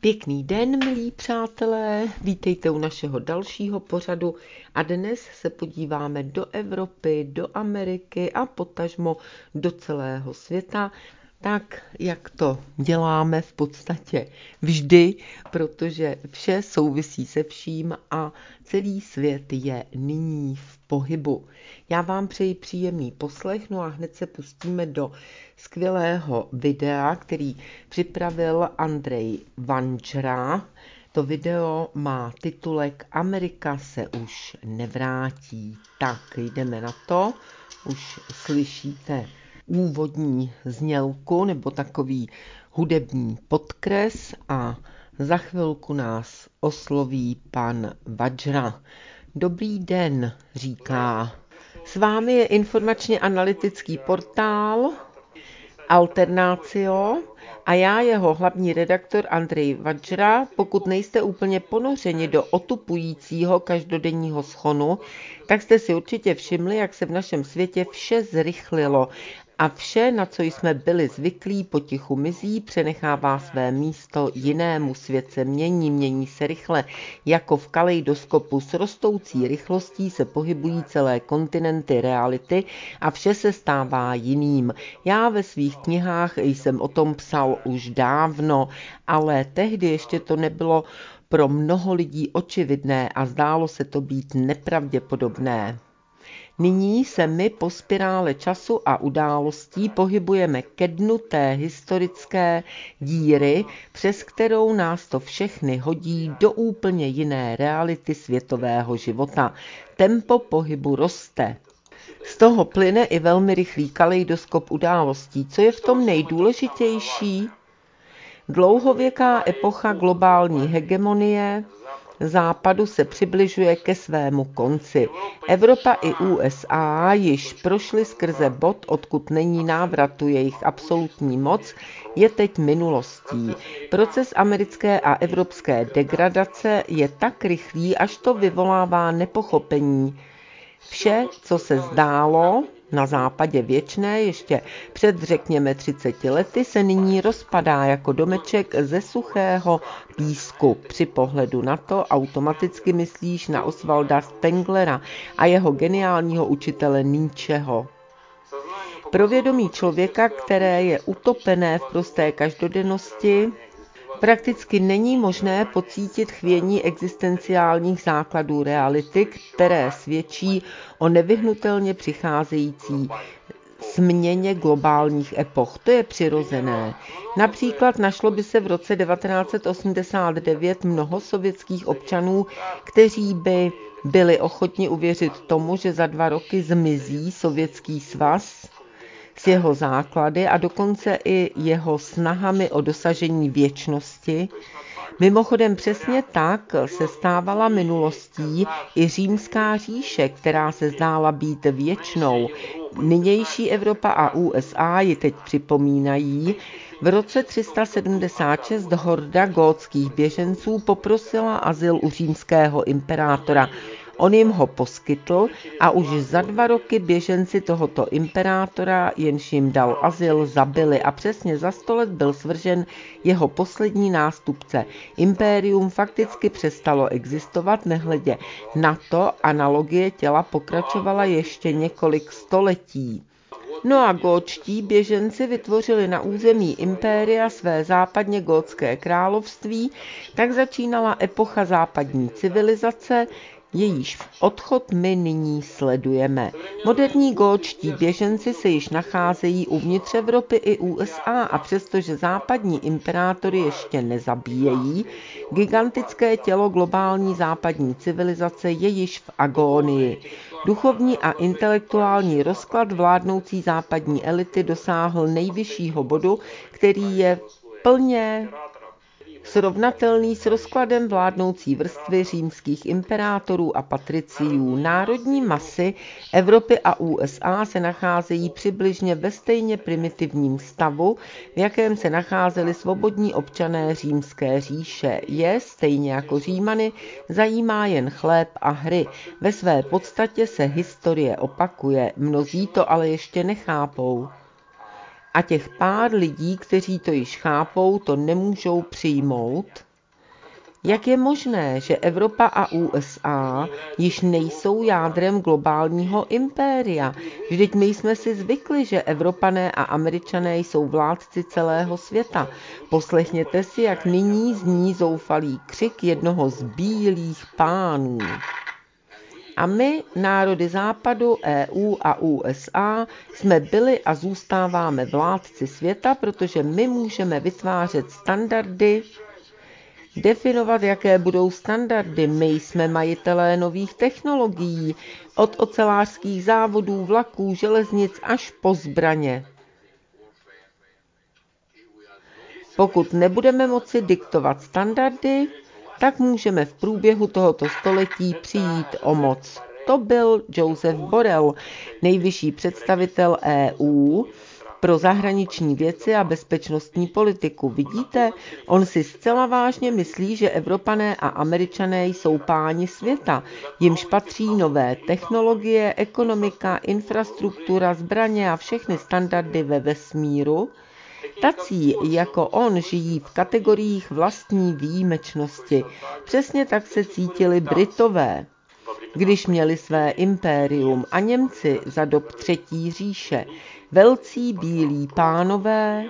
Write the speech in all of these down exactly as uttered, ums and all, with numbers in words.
Pěkný den, milí přátelé, vítejte u našeho dalšího pořadu a dnes se podíváme do Evropy, do Ameriky a potažmo do celého světa, tak jak to děláme v podstatě vždy, protože vše souvisí se vším a celý svět je nyní v pohybu. Já vám přeji příjemný poslech, no a hned se pustíme do skvělého videa, který připravil Andrej Vančera. To video má titulek Amerika se už nevrátí. Tak jdeme na to, už slyšíte úvodní znělku nebo takový hudební podkres a za chvilku nás osloví pan Vančera. Dobrý den, říká. S vámi je informačně analytický portál Alternatio a já, jeho hlavní redaktor Andrej Vančera. Pokud nejste úplně ponořeni do otupujícího každodenního schonu, tak jste si určitě všimli, jak se v našem světě vše zrychlilo a vše, na co jsme byli zvyklí, potichu mizí, přenechává své místo jinému. Svět se mění, mění se rychle, jako v kaleidoskopu s rostoucí rychlostí se pohybují celé kontinenty reality a vše se stává jiným. Já ve svých knihách jsem o tom psal už dávno, ale tehdy ještě to nebylo pro mnoho lidí očividné a zdálo se to být nepravděpodobné. Nyní se my po spirále času a událostí pohybujeme ke dnu té historické díry, přes kterou nás to všechny hodí do úplně jiné reality světového života. Tempo pohybu roste. Z toho plyne i velmi rychlý kaleidoskop událostí. Co je v tom nejdůležitější? Dlouhověká epocha globální hegemonie Západu se přibližuje ke svému konci. Evropa i U S A již prošly skrze bod, odkud není návratu. Jejich absolutní moc je teď minulostí. Proces americké a evropské degradace je tak rychlý, až to vyvolává nepochopení. Vše, co se zdálo na západě věčné ještě před řekněme třiceti lety, se nyní rozpadá jako domeček ze suchého písku. Při pohledu na to automaticky myslíš na Osvalda Spenglera a jeho geniálního učitele Nietzscheho. Pro vědomí člověka, které je utopené v prosté každodennosti, prakticky není možné pocítit chvění existenciálních základů reality, které svědčí o nevyhnutelně přicházející změně globálních epoch. To je přirozené. Například našlo by se v roce devatenáct set osmdesát devět mnoho sovětských občanů, kteří by byli ochotni uvěřit tomu, že za dva roky zmizí Sovětský svaz s jeho základy a dokonce i jeho snahami o dosažení věčnosti. Mimochodem přesně tak se stávala minulostí i Římská říše, která se zdála být věčnou. Nynější Evropa a U S A ji teď připomínají. V roce tři sta sedmdesát šest horda gótských běženců poprosila azyl u římského imperátora. On jim ho poskytl a už za dva roky běženci tohoto imperátora, jenž jim dal azyl, zabili a přesně za sto let byl svržen jeho poslední nástupce. Impérium fakticky přestalo existovat, nehledě na to analogie těla pokračovala ještě několik století. No a gótští běženci vytvořili na území impéria své západně gótské království, tak začínala epocha západní civilizace, jejíž odchod my nyní sledujeme. Moderní gótští běženci se již nacházejí uvnitř Evropy i U S A a přestože západní imperátory ještě nezabíjejí, gigantické tělo globální západní civilizace je již v agónii. Duchovní a intelektuální rozklad vládnoucí západní elity dosáhl nejvyššího bodu, který je plně srovnatelný s rozkladem vládnoucí vrstvy římských imperátorů a patriciů. Národní masy Evropy a U S A se nacházejí přibližně ve stejně primitivním stavu, v jakém se nacházeli svobodní občané římské říše. Je, stejně jako Římany, zajímá jen chléb a hry. Ve své podstatě se historie opakuje, mnozí to ale ještě nechápou. A těch pár lidí, kteří to již chápou, to nemůžou přijmout, Jak je možné, že Evropa a U S A již nejsou jádrem globálního impéria? Vždyť my jsme si zvykli, že Evropané a Američané jsou vládci celého světa. Poslechněte si, jak nyní zní zoufalý křik jednoho z bílých pánů. A my, národy západu, E U a U S A, jsme byli a zůstáváme vládci světa, protože my můžeme vytvářet standardy, definovat, jaké budou standardy. My jsme majitelé nových technologií, od ocelářských závodů, vlaků, železnic až po zbraně. Pokud nebudeme moci diktovat standardy, tak můžeme v průběhu tohoto století přijít o moc. To byl Joseph Borrell, nejvyšší představitel E U pro zahraniční věci a bezpečnostní politiku. Vidíte, on si zcela vážně myslí, že Evropané a Američané jsou páni světa, jimž patří nové technologie, ekonomika, infrastruktura, zbraně a všechny standardy ve vesmíru. Tací jako on žijí v kategoriích vlastní výjimečnosti. Přesně tak se cítili Britové, když měli své impérium, a Němci za dob třetí říše. Velcí bílí pánové,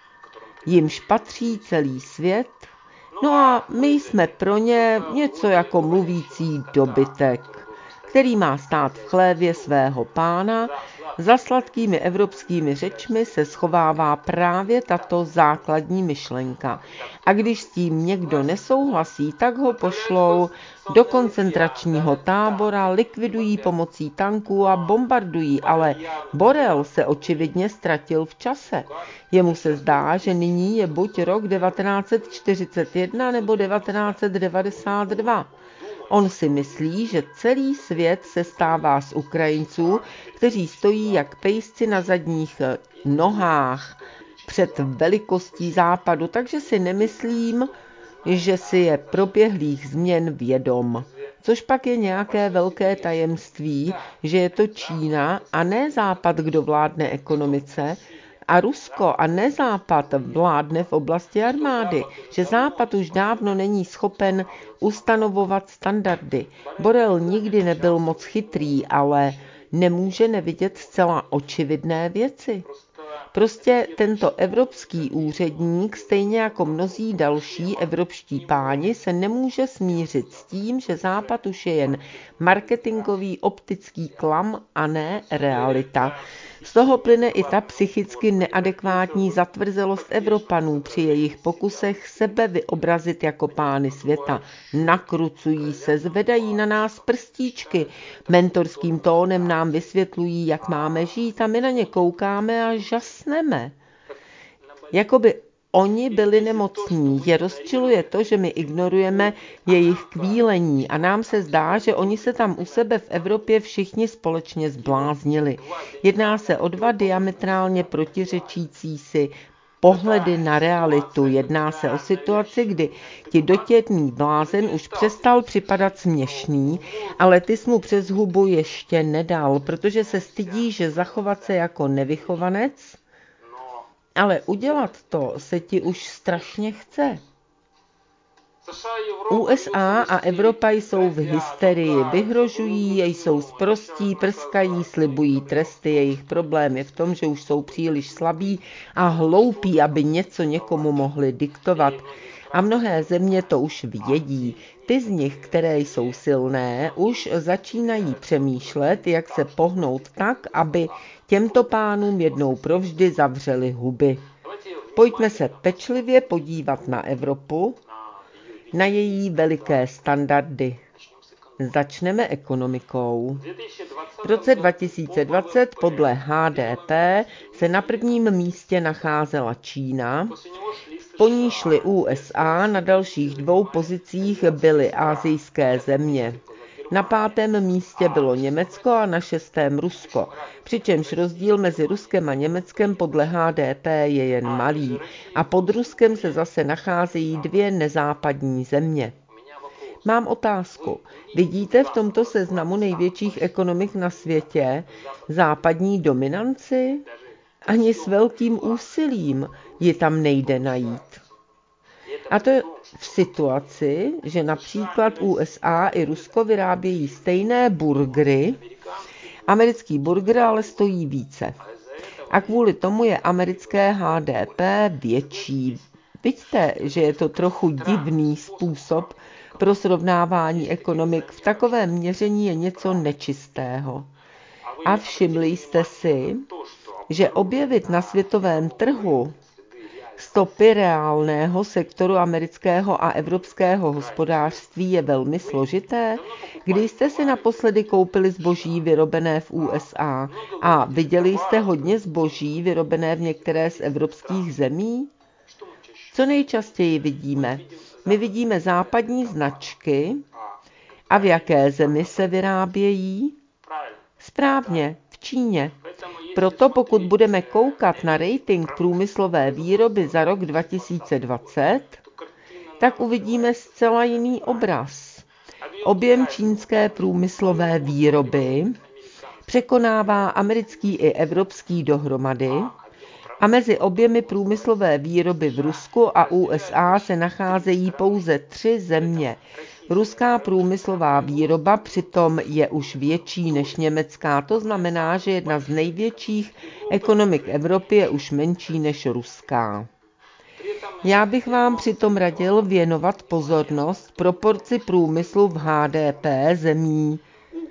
jimž patří celý svět, no a my jsme pro ně něco jako mluvící dobytek, který má stát v chlévě svého pána. Za sladkými evropskými řečmi se schovává právě tato základní myšlenka. A když s tím někdo nesouhlasí, tak ho pošlou do koncentračního tábora, likvidují pomocí tanků a bombardují, ale Borrell se očividně ztratil v čase. Jemu se zdá, že nyní je buď rok devatenáct set čtyřicet jedna nebo devatenáct set devadesát dva. On si myslí, že celý svět se stává z Ukrajinců, kteří stojí jak pejsci na zadních nohách před velikostí západu, takže si nemyslím, že si je proběhlých změn vědom. Což pak je nějaké velké tajemství, že je to Čína a ne Západ, kdo vládne ekonomice, a Rusko a ne Západ vládne v oblasti armády, že Západ už dávno není schopen ustanovovat standardy. Borrell nikdy nebyl moc chytrý, ale nemůže nevidět zcela očividné věci. Prostě tento evropský úředník, stejně jako mnozí další evropští páni, se nemůže smířit s tím, že Západ už je jen marketingový optický klam a ne realita. Z toho plyne i ta psychicky neadekvátní zatvrzelost Evropanů při jejich pokusech sebe vyobrazit jako pány světa. Nakrucují se, zvedají na nás prstíčky, mentorským tónem nám vysvětlují, jak máme žít, a my na ně koukáme a žasneme. Jakoby oni byli nemocní. Je rozčiluje to, že my ignorujeme jejich kvílení a nám se zdá, že oni se tam u sebe v Evropě všichni společně zbláznili. Jedná se o dva diametrálně protiřečící si pohledy na realitu. Jedná se o situaci, kdy ti dotěrný blázen už přestal připadat směšný, ale ty jsi mu přes hubu ještě nedal, protože se stydí, že zachovat se jako nevychovanec, ale udělat to se ti už strašně chce. U S A a Evropa jsou v hysterii, vyhrožují, jsou sprostí, prskají, slibují tresty. Jejich problém je v tom, že už jsou příliš slabí a hloupí, aby něco někomu mohli diktovat. A mnohé země to už vědí. Ty z nich, které jsou silné, už začínají přemýšlet, jak se pohnout tak, aby těmto pánům jednou provždy zavřeli huby. Pojďme se pečlivě podívat na Evropu, na její veliké standardy. Začneme ekonomikou. V roce dva tisíce dvacet podle H D P se na prvním místě nacházela Čína, po ní šly U S A, na dalších dvou pozicích byly asijské země. Na pátém místě bylo Německo a na šestém Rusko, přičemž rozdíl mezi Ruskem a Německem podle H D P je jen malý a pod Ruskem se zase nacházejí dvě nezápadní země. Mám otázku. Vidíte v tomto seznamu největších ekonomik na světě západní dominanci? Ani s velkým úsilím ji tam nejde najít. A to je v situaci, že například U S A i Rusko vyrábějí stejné burgery. Americký burger ale stojí více. A kvůli tomu je americké H D P větší. Vidíte, že je to trochu divný způsob pro srovnávání ekonomik. V takovém měření je něco nečistého. A všimli jste si, že objevit na světovém trhu stopy reálného sektoru amerického a evropského hospodářství je velmi složité? Když jste si naposledy koupili zboží vyrobené v U S A a viděli jste hodně zboží vyrobené v některé z evropských zemí? Co nejčastěji vidíme? My vidíme západní značky. A v jaké zemi se vyrábějí? Správně, v Číně. Proto pokud budeme koukat na rating průmyslové výroby za rok dva tisíce dvacet, tak uvidíme zcela jiný obraz. Objem čínské průmyslové výroby překonává americký i evropský dohromady a mezi objemy průmyslové výroby v Rusku a U S A se nacházejí pouze tři země. Ruská průmyslová výroba přitom je už větší než německá, to znamená, že jedna z největších ekonomik Evropy je už menší než ruská. Já bych vám přitom radil věnovat pozornost proporci průmyslu v H D P zemí.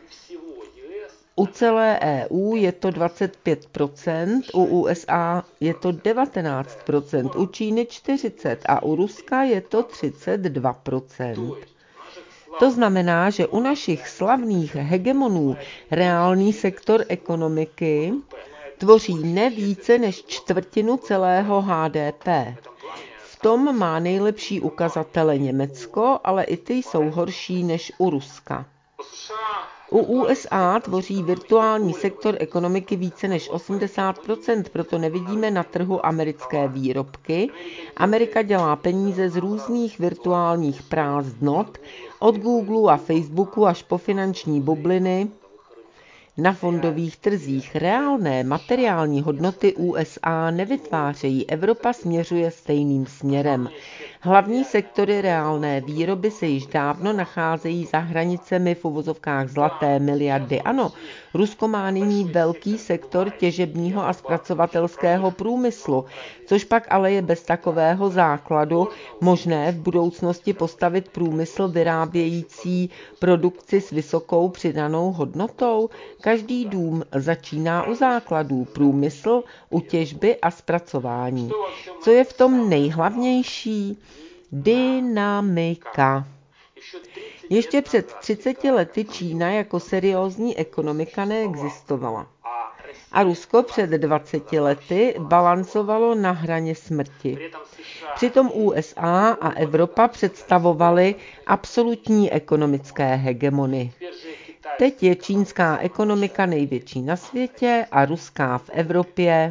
U celé E U je to dvacet pět procent, u U S A je to devatenáct procent, u Číny čtyřicet procent a u Ruska je to třicet dva procent. To znamená, že u našich slavných hegemonů reálný sektor ekonomiky tvoří ne více než čtvrtinu celého H D P. V tom má nejlepší ukazatele Německo, ale i ty jsou horší než u Ruska. U U S A tvoří virtuální sektor ekonomiky více než osmdesát procent, proto nevidíme na trhu americké výrobky. Amerika dělá peníze z různých virtuálních prázdnot, od Google a Facebooku až po finanční bubliny na fondových trzích. Reálné materiální hodnoty U S A nevytvářejí, Evropa směřuje stejným směrem. Hlavní sektory reálné výroby se již dávno nacházejí za hranicemi v uvozovkách zlaté miliardy. Ano, Rusko má nyní velký sektor těžebního a zpracovatelského průmyslu, což pak ale je bez takového základu možné v budoucnosti postavit průmysl vyrábějící produkci s vysokou přidanou hodnotou. Každý dům začíná u základů, průmysl u těžby a zpracování. Co je v tom nejhlavnější? Dynamika. Ještě před třiceti lety Čína jako seriózní ekonomika neexistovala. A Rusko před dvaceti lety balancovalo na hraně smrti. Přitom U S A a Evropa představovaly absolutní ekonomické hegemony. Teď je čínská ekonomika největší na světě a ruská v Evropě.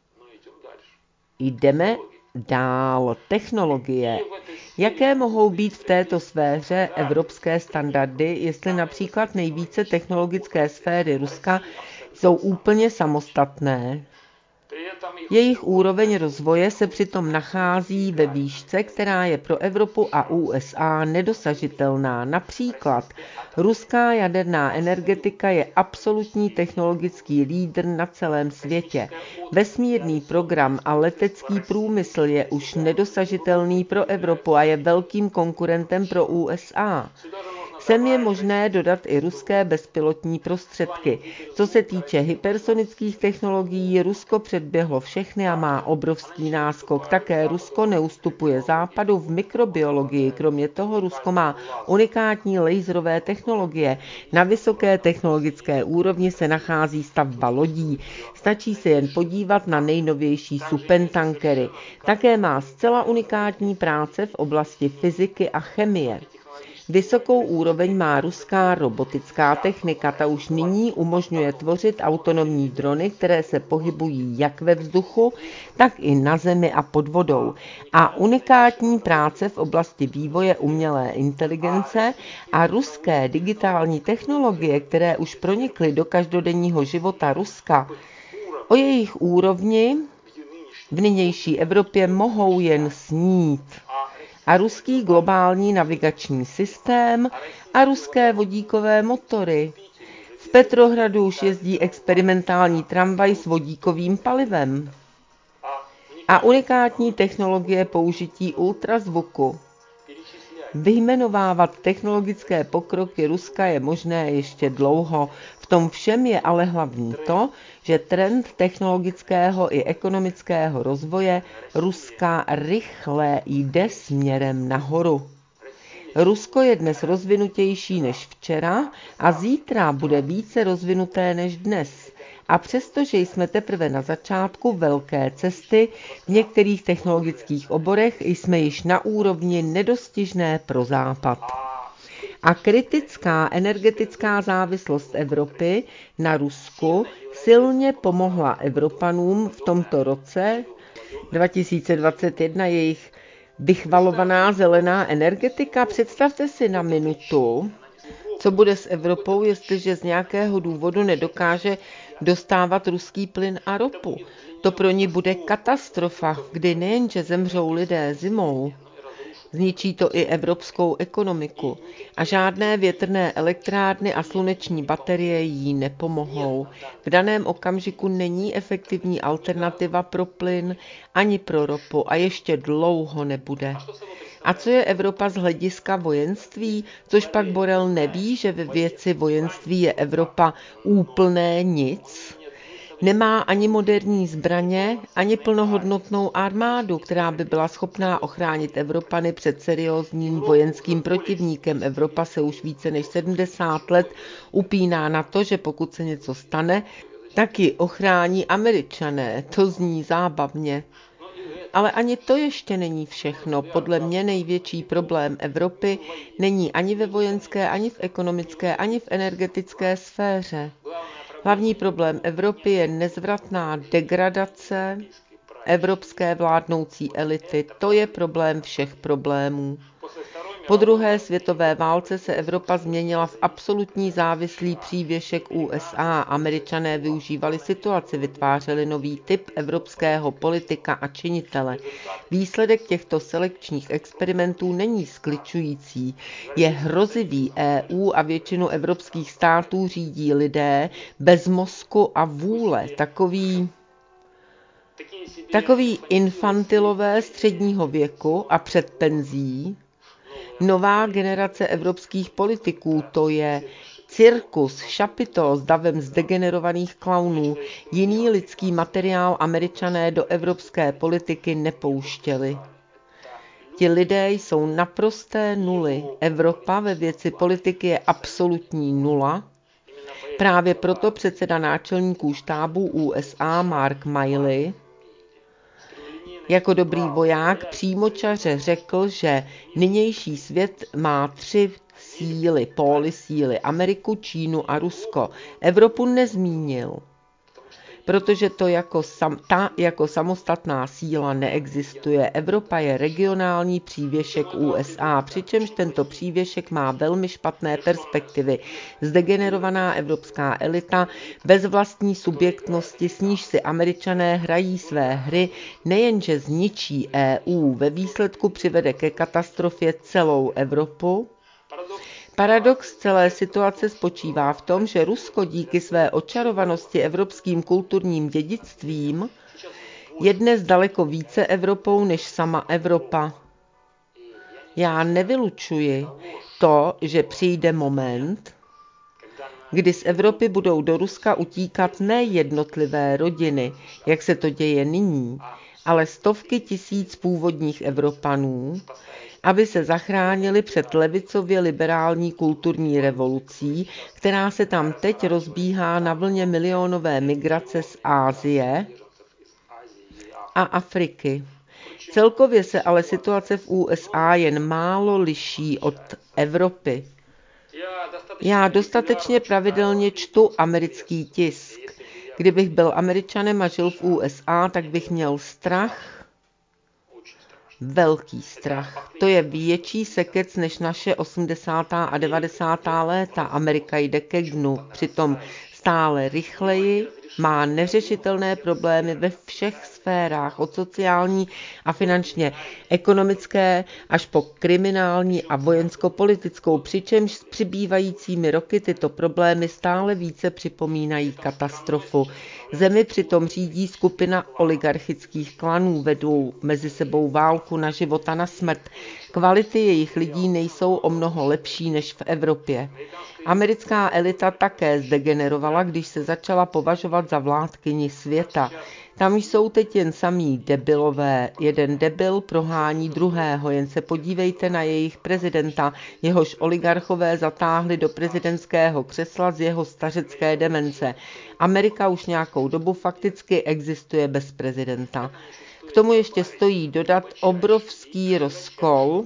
Jdeme dál. Technologie. Jaké mohou být v této sféře evropské standardy, jestli například nejvíce technologické sféry Ruska jsou úplně samostatné? Jejich úroveň rozvoje se přitom nachází ve výšce, která je pro Evropu a U S A nedosažitelná. Například ruská jaderná energetika je absolutní technologický lídr na celém světě. Vesmírný program a letecký průmysl je už nedosažitelný pro Evropu a je velkým konkurentem pro U S A. Sem je možné dodat i ruské bezpilotní prostředky. Co se týče hypersonických technologií, Rusko předběhlo všechny a má obrovský náskok. Také Rusko neustupuje západu v mikrobiologii. Kromě toho Rusko má unikátní laserové technologie. Na vysoké technologické úrovni se nachází stavba lodí. Stačí se jen podívat na nejnovější supertankery. Také má zcela unikátní práce v oblasti fyziky a chemie. Vysokou úroveň má ruská robotická technika, ta už nyní umožňuje tvořit autonomní drony, které se pohybují jak ve vzduchu, tak i na zemi a pod vodou. A unikátní práce v oblasti vývoje umělé inteligence a ruské digitální technologie, které už pronikly do každodenního života Ruska, o jejich úrovni v nynější Evropě mohou jen snít. a ruský globální navigační systém a ruské vodíkové motory. V Petrohradu už jezdí experimentální tramvaj s vodíkovým palivem a unikátní technologie použití ultrazvuku. Vyjmenovávat technologické pokroky Ruska je možné ještě dlouho. V tom všem je ale hlavní to, že trend technologického i ekonomického rozvoje Ruska rychle jde směrem nahoru. Rusko je dnes rozvinutější než včera a zítra bude více rozvinuté než dnes. A přestože jsme teprve na začátku velké cesty, v některých technologických oborech jsme již na úrovni nedostižné pro Západ. A kritická energetická závislost Evropy na Rusku silně pomohla Evropanům v tomto roce dva tisíce dvacet jedna jejich vychvalovaná zelená energetika. Představte si na minutu, co bude s Evropou, jestliže z nějakého důvodu nedokáže dostávat ruský plyn a ropu. To pro ní bude katastrofa, kdy nejenže zemřou lidé zimou, zničí to i evropskou ekonomiku a žádné větrné elektrárny a sluneční baterie jí nepomohou. V daném okamžiku není efektivní alternativa pro plyn ani pro ropu a ještě dlouho nebude. A co je Evropa z hlediska vojenství? Což pak Borel neví, že ve věci vojenství je Evropa úplné nic? Nemá ani moderní zbraně, ani plnohodnotnou armádu, která by byla schopná ochránit Evropany před seriózním vojenským protivníkem. Evropa se už více než sedmdesát let upíná na to, že pokud se něco stane, tak ji ochrání Američané. To zní zábavně. Ale ani to ještě není všechno. Podle mě největší problém Evropy není ani ve vojenské, ani v ekonomické, ani v energetické sféře. Hlavní problém Evropy je nezvratná degradace evropské vládnoucí elity. To je problém všech problémů. Po druhé světové válce se Evropa změnila v absolutní závislý přívěšek U S A. Američané využívali situaci, vytvářeli nový typ evropského politika a činitele. Výsledek těchto selekčních experimentů není skličující. Je hrozivý. E U a většinu evropských států řídí lidé bez mozku a vůle. Takový... Takový infantilové středního věku a před penzí. Nová generace evropských politiků, to je cirkus, šapito s davem zdegenerovaných klaunů. Jiný lidský materiál Američané do evropské politiky nepouštěli. Ti lidé jsou naprosté nuly. Evropa ve věci politiky je absolutní nula. Právě proto předseda náčelníků štábů U S A Mark Milley jako dobrý voják přímočaře řekl, že nynější svět má tři síly, póly síly, Ameriku, Čínu a Rusko. Evropu nezmínil, protože to jako sam, ta jako samostatná síla neexistuje. Evropa je regionální přívěšek U S A, přičemž tento přívěšek má velmi špatné perspektivy. Zdegenerovaná evropská elita bez vlastní subjektnosti, s níž si Američané hrají své hry, nejenže zničí E U, ve výsledku přivede ke katastrofě celou Evropu. Paradox celé situace spočívá v tom, že Rusko díky své očarovanosti evropským kulturním dědictvím je dnes daleko více Evropou než sama Evropa. Já nevylučuji to, že přijde moment, kdy z Evropy budou do Ruska utíkat ne jednotlivé rodiny, jak se to děje nyní, ale stovky tisíc původních Evropanů, aby se zachránili před levicově liberální kulturní revolucí, která se tam teď rozbíhá na vlně milionové migrace z Asie a Afriky. Celkově se ale situace v U S A jen málo liší od Evropy. Já dostatečně pravidelně čtu americký tisk. Kdybych byl Američanem a žil v U S A, tak bych měl strach, velký strach. To je větší sekec než naše osmdesátá a devadesátá léta. Amerika jde ke dnu. Přitom stále rychleji, má neřešitelné problémy ve všech sférách, od sociální a finančně ekonomické až po kriminální a vojensko-politickou, přičemž s přibývajícími roky tyto problémy stále více připomínají katastrofu. Zemi přitom řídí skupina oligarchických klanů, vedou mezi sebou válku na život a na smrt. Kvality jejich lidí nejsou o mnoho lepší než v Evropě. Americká elita také zdegenerovala, když se začala považovat za vládkyni světa. Tam jsou teď jen samí debilové. Jeden debil prohání druhého, jen se podívejte na jejich prezidenta, jehož oligarchové zatáhli do prezidentského křesla z jeho stařecké demence. Amerika už nějakou dobu fakticky existuje bez prezidenta. K tomu ještě stojí dodat obrovský rozkol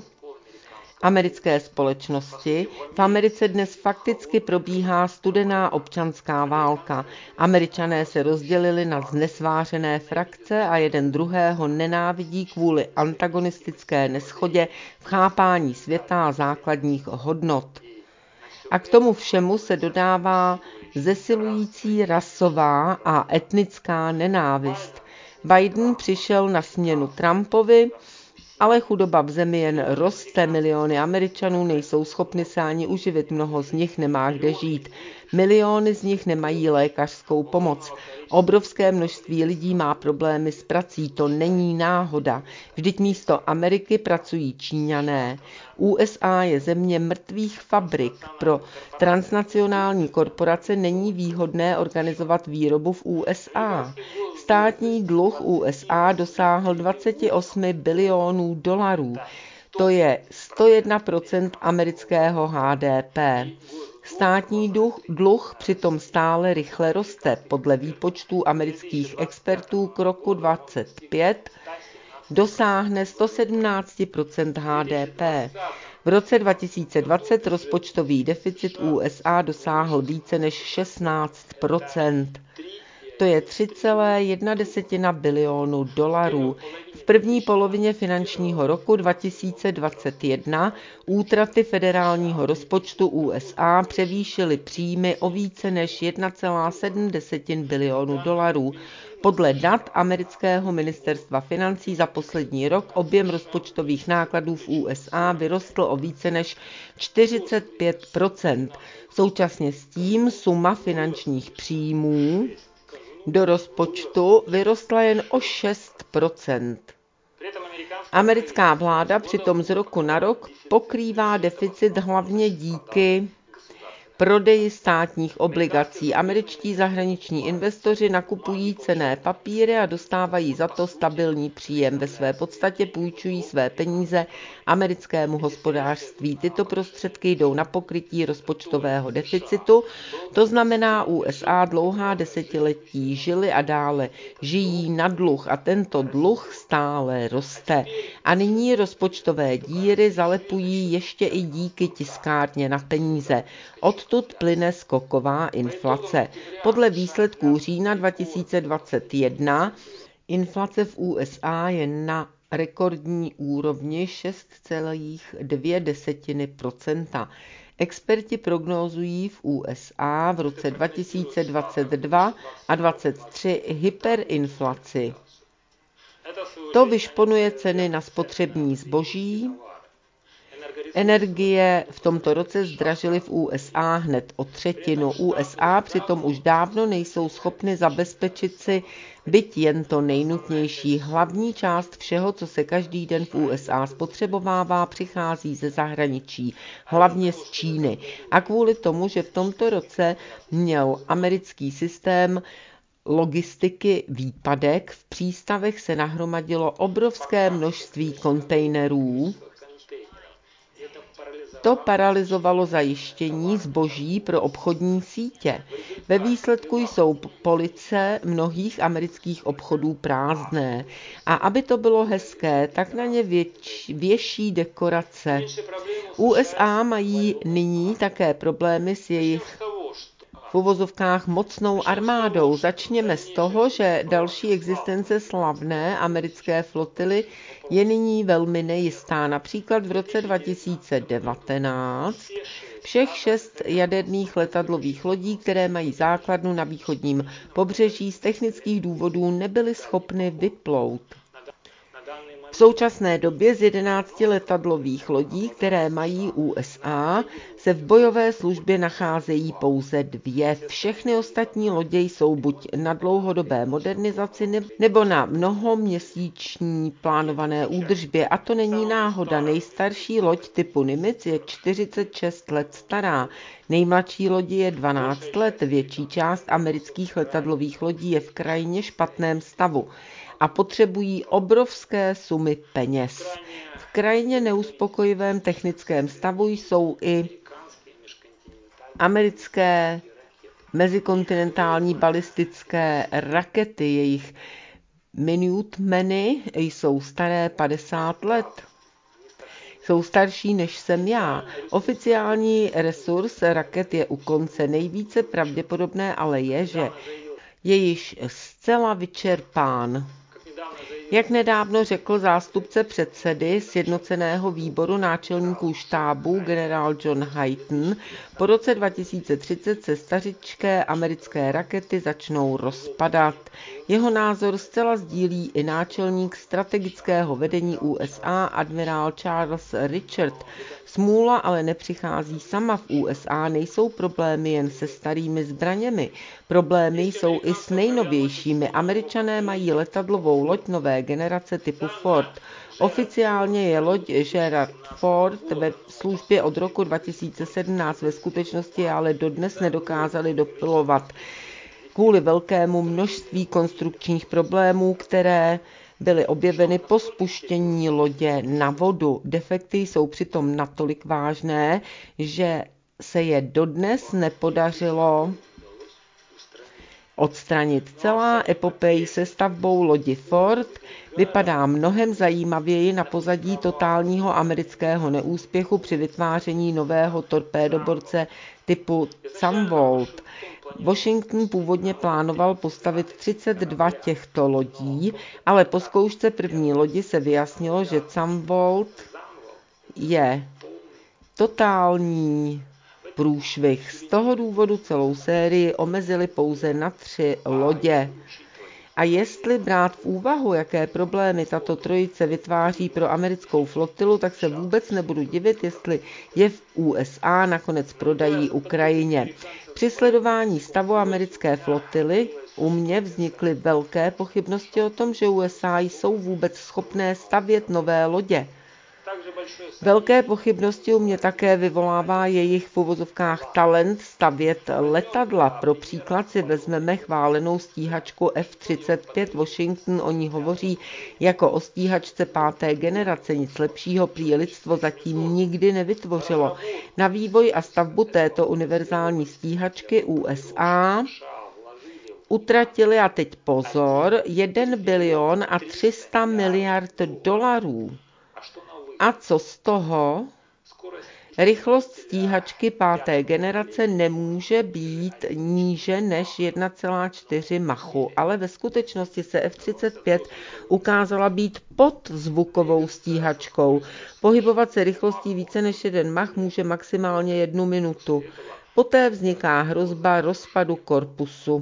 americké společnosti. V Americe dnes fakticky probíhá studená občanská válka. Američané se rozdělili na znesvářené frakce a jeden druhého nenávidí kvůli antagonistické neshodě v chápání světa a základních hodnot. A k tomu všemu se dodává zesilující rasová a etnická nenávist. Biden přišel na směnu Trumpovi, ale chudoba v zemi jen roste, miliony Američanů nejsou schopni se ani uživit, mnoho z nich nemá kde žít. Miliony z nich nemají lékařskou pomoc. Obrovské množství lidí má problémy s prací, to není náhoda. Vždyť místo Ameriky pracují Číňané. U S A je země mrtvých fabrik. Pro transnacionální korporace není výhodné organizovat výrobu v U S A. Státní dluh U S A dosáhl dvacet osm bilionů dolarů. To je sto jedna procent amerického H D P. Státní dluh, dluh přitom stále rychle roste. Podle výpočtů amerických expertů k roku dvacet pět dosáhne sto sedmnáct procent H D P. V roce dva tisíce dvacet rozpočtový deficit U S A dosáhl více než šestnáct procent. To je tři celá jedna bilionu dolarů. V první polovině finančního roku dva tisíce dvacet jedna útraty federálního rozpočtu U S A převýšily příjmy o více než jedna celá sedm bilionu dolarů. Podle dat amerického ministerstva financí za poslední rok objem rozpočtových nákladů v U S A vyrostl o více než čtyřicet pět procent. Současně s tím suma finančních příjmů do rozpočtu vyrostla jen o šest procent. Americká vláda přitom z roku na rok pokrývá deficit hlavně díky prodeji státních obligací. Američtí zahraniční investoři nakupují cenné papíry a dostávají za to stabilní příjem. Ve své podstatě půjčují své peníze americkému hospodářství. Tyto prostředky jdou na pokrytí rozpočtového deficitu. To znamená, U S A dlouhá desetiletí žili a dále žijí na dluh a tento dluh stále roste. A nyní rozpočtové díry zalepují ještě i díky tiskárně na peníze. Odtud plyne skoková inflace. Podle výsledků října dva tisíce dvacet jedna inflace v U S A je na rekordní úrovni šest celá dvě procenta. Experti prognózují v U S A v roce dva tisíce dvacet dva a dvacet tři hyperinflaci. To vyšponuje ceny na spotřební zboží. Energie v tomto roce zdražily v U S A hned o třetinu. U S A přitom už dávno nejsou schopny zabezpečit si byť jen to nejnutnější. Hlavní část všeho, co se každý den v U S A spotřebovává, přichází ze zahraničí, hlavně z Číny. A kvůli tomu, že v tomto roce měl americký systém logistiky výpadek, v přístavech se nahromadilo obrovské množství kontejnerů. To paralyzovalo zajištění zboží pro obchodní sítě. Ve výsledku jsou police mnohých amerických obchodů prázdné. A aby to bylo hezké, tak na ně věč, věší dekorace. U S A mají nyní také problémy s jejich v uvozovkách mocnou armádou. Začněme z toho, že další existence slavné americké flotily je nyní velmi nejistá. Například v roce dva tisíce devatenáct Všech šest jaderných letadlových lodí, které mají základnu na východním pobřeží, z technických důvodů nebyly schopny vyplout. V současné době z jedenácti letadlových lodí, které mají U S A, se v bojové službě nacházejí pouze dvě. Všechny ostatní lodě jsou buď na dlouhodobé modernizaci nebo na mnohoměsíční plánované údržbě. A to není náhoda. Nejstarší loď typu Nimitz je čtyřicet šest let stará. Nejmladší lodi je dvanáct let. Větší část amerických letadlových lodí je v krajně špatném stavu a potřebují obrovské sumy peněz. V krajně neuspokojivém technickém stavu jsou i americké mezikontinentální balistické rakety. Jejich Minutemany jsou staré padesát let. Jsou starší než jsem já. Oficiální resurs raket je u konce. Nejvíce pravděpodobné ale je, že je již zcela vyčerpán. Jak nedávno řekl zástupce předsedy Sjednoceného výboru náčelníků štábů generál John Hyten, po roce dva tisíce třicet se stařičké americké rakety začnou rozpadat. Jeho názor zcela sdílí i náčelník strategického vedení U S A admirál Charles Richard. Smůla ale nepřichází sama. V U S A nejsou problémy jen se starými zbraněmi. Problémy jsou i s nejnovějšími. Američané mají letadlovou loď nové generace typu Ford. Oficiálně je loď Gerald Ford ve službě od roku dva tisíce sedmnáct, ve skutečnosti ale dodnes nedokázali dopilovat kvůli velkému množství konstrukčních problémů, které byly objeveny po spuštění lodě na vodu. Defekty jsou přitom natolik vážné, že se je dodnes nepodařilo odstranit. Celá epopej se stavbou lodi Ford vypadá mnohem zajímavěji na pozadí totálního amerického neúspěchu při vytváření nového torpédoborce typu Zumwalt. Washington původně plánoval postavit třicet dva těchto lodí, ale po zkoušce první lodi se vyjasnilo, že Zumwalt je totální průšvih. Z toho důvodu celou sérii omezili pouze na tři lodě. A jestli brát v úvahu, jaké problémy tato trojice vytváří pro americkou flotilu, tak se vůbec nebudu divit, jestli je v U S A nakonec prodají Ukrajině. Při sledování stavu americké flotily u mě vznikly velké pochybnosti o tom, že U S A jsou vůbec schopné stavět nové lodě. Velké pochybnosti u mě také vyvolává jejich v uvozovkách talent stavět letadla. Pro příklad si vezmeme chválenou stíhačku F třicet pět. Washington o ní hovoří jako o stíhačce páté generace. Nic lepšího prý lidstvo zatím nikdy nevytvořilo. Na vývoj a stavbu této univerzální stíhačky U S A utratili, a teď pozor, jeden bilion a tři sta miliard dolarů. A co z toho? Rychlost stíhačky páté generace nemůže být níže než jedna celá čtyři machu, ale ve skutečnosti se F třicet pět ukázala být pod zvukovou stíhačkou. Pohybovat se rychlostí více než jeden mach může maximálně jednu minutu. Poté vzniká hrozba rozpadu korpusu.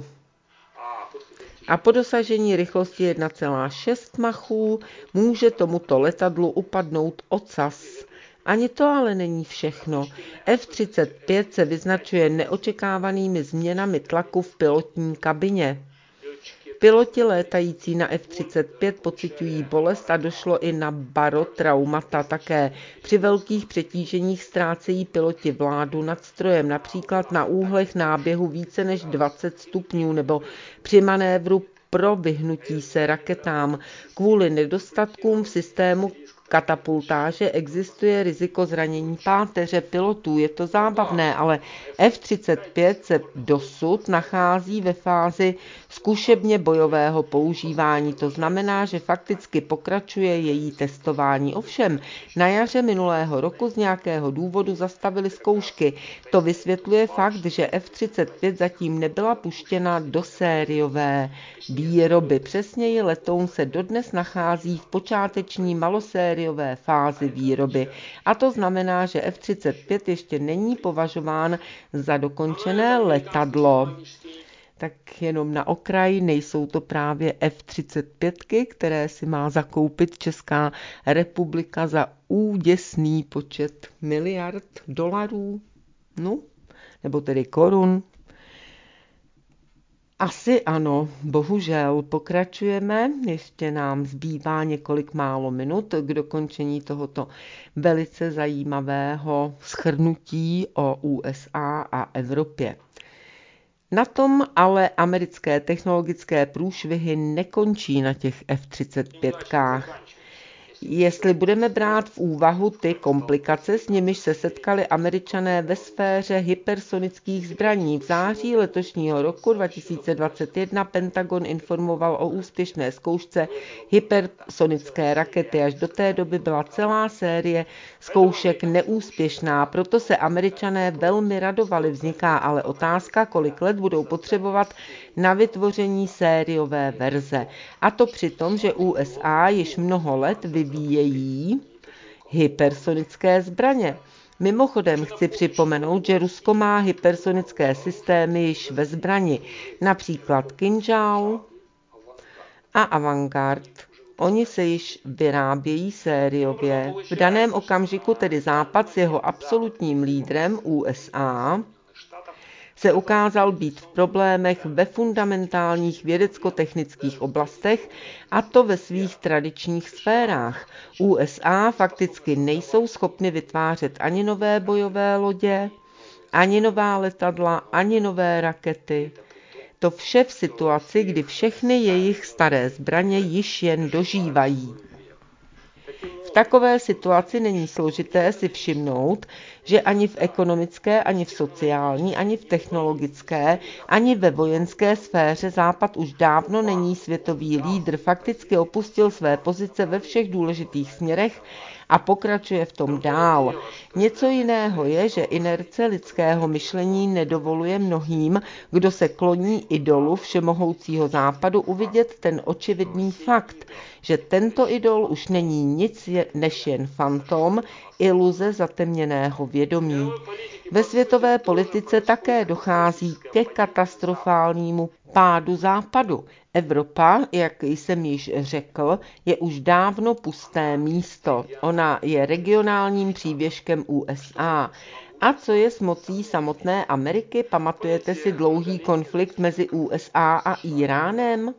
A po dosažení rychlosti jedna celá šest machů může tomuto letadlu upadnout ocas. Ani to ale není všechno. F třicet pět se vyznačuje neočekávanými změnami tlaku v pilotní kabině. Piloti létající na F třicet pět pociťují bolest a došlo i na barotraumata. Také při velkých přetíženích ztrácejí piloti vládu nad strojem, například na úhlech náběhu více než dvacet stupňů nebo při manévru pro vyhnutí se raketám. Kvůli nedostatkům v systému katapultáže existuje riziko zranění páteře pilotů. Je to zábavné, ale F třicet pět se dosud nachází ve fázi zkušebně bojového používání. To znamená, že fakticky pokračuje její testování. Ovšem, na jaře minulého roku z nějakého důvodu zastavili zkoušky. To vysvětluje fakt, že F třicet pět zatím nebyla puštěna do sériové výroby. Přesněji letoun se dodnes nachází v počáteční malosérii sériové fázi výroby. A to znamená, že F třicet pět ještě není považován za dokončené letadlo. Tak jenom na okraj, nejsou to právě F třicet pět, které si má zakoupit Česká republika za úděsný počet miliard dolarů, no, nebo tedy korun. Asi ano, bohužel. Pokračujeme, ještě nám zbývá několik málo minut k dokončení tohoto velice zajímavého shrnutí o U S A a Evropě. Na tom ale americké technologické průšvihy nekončí na těch F třicet pět. Jestli budeme brát v úvahu ty komplikace, s nimiž se setkali Američané ve sféře hypersonických zbraní. V září letošního roku dva tisíce dvacet jedna Pentagon informoval o úspěšné zkoušce hypersonické rakety. Až do té doby byla celá série zkoušek neúspěšná, proto se Američané velmi radovali. Vzniká ale otázka, kolik let budou potřebovat na vytvoření sériové verze. A to přitom, že U S A již mnoho let vyvíjejí hypersonické zbraně. Mimochodem chci připomenout, že Rusko má hypersonické systémy již ve zbrani, například Kinžal a Avangard. Oni se již vyrábějí sériově. V daném okamžiku tedy Západ s jeho absolutním lídrem U S A se ukázal být v problémech ve fundamentálních vědecko-technických oblastech, a to ve svých tradičních sférách. U S A fakticky nejsou schopny vytvářet ani nové bojové lodě, ani nová letadla, ani nové rakety. To vše v situaci, kdy všechny jejich staré zbraně již jen dožívají. V takové situaci není složité si všimnout, že ani v ekonomické, ani v sociální, ani v technologické, ani ve vojenské sféře Západ už dávno není světový lídr, fakticky opustil své pozice ve všech důležitých směrech a pokračuje v tom dál. Něco jiného je, že inerce lidského myšlení nedovoluje mnohým, kdo se kloní idolu všemohoucího Západu, uvidět ten očividný fakt, že tento idol už není nic než jen fantom, iluze zatemněného vědomí. Ve světové politice také dochází ke katastrofálnímu pádu Západu. Evropa, jak jsem již řekl, je už dávno pusté místo. Ona je regionálním příběžkem U S A. A co je s mocí samotné Ameriky? Pamatujete si dlouhý konflikt mezi U S A a Íránem?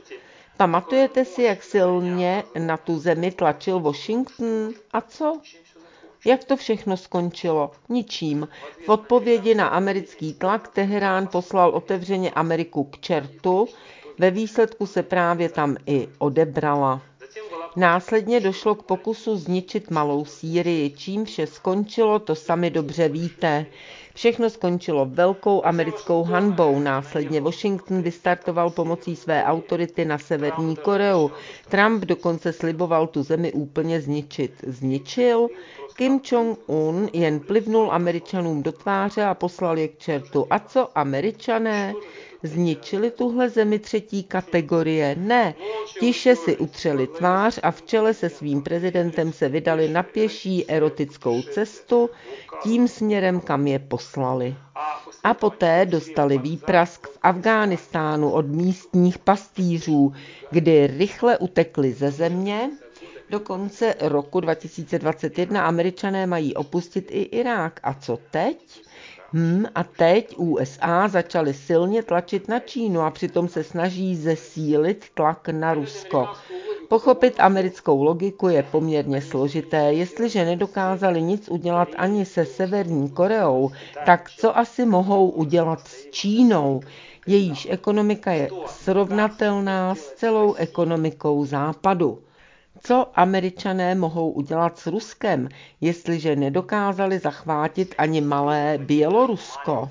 Pamatujete si, jak silně na tu zemi tlačil Washington? A co? Jak to všechno skončilo? Ničím. V odpovědi na americký tlak Teherán poslal otevřeně Ameriku k čertu, ve výsledku se právě tam i odebrala. Následně došlo k pokusu zničit Malou Sýrii, čím vše skončilo, to sami dobře víte. Všechno skončilo velkou americkou hanbou. Následně Washington vystartoval pomocí své autority na Severní Koreu. Trump dokonce sliboval tu zemi úplně zničit. Zničil? Kim Jong-un jen plivnul Američanům do tváře a poslal je k čertu. A co Američané? Zničili tuhle zemi třetí kategorie? Ne, tiše si utřeli tvář a v čele se svým prezidentem se vydali na pěší erotickou cestu tím směrem, kam je poslali. A poté dostali výprask v Afghánistánu od místních pastýřů, kdy rychle utekli ze země. Do konce roku dva tisíce dvacet jedna Američané mají opustit i Irák. A co teď? Hmm, a teď U S A začaly silně tlačit na Čínu a přitom se snaží zesílit tlak na Rusko. Pochopit americkou logiku je poměrně složité. Jestliže nedokázali nic udělat ani se Severní Koreou, tak co asi mohou udělat s Čínou? Jejíž ekonomika je srovnatelná s celou ekonomikou Západu. Co Američané mohou udělat s Ruskem, jestliže nedokázali zachvátit ani malé Bělorusko?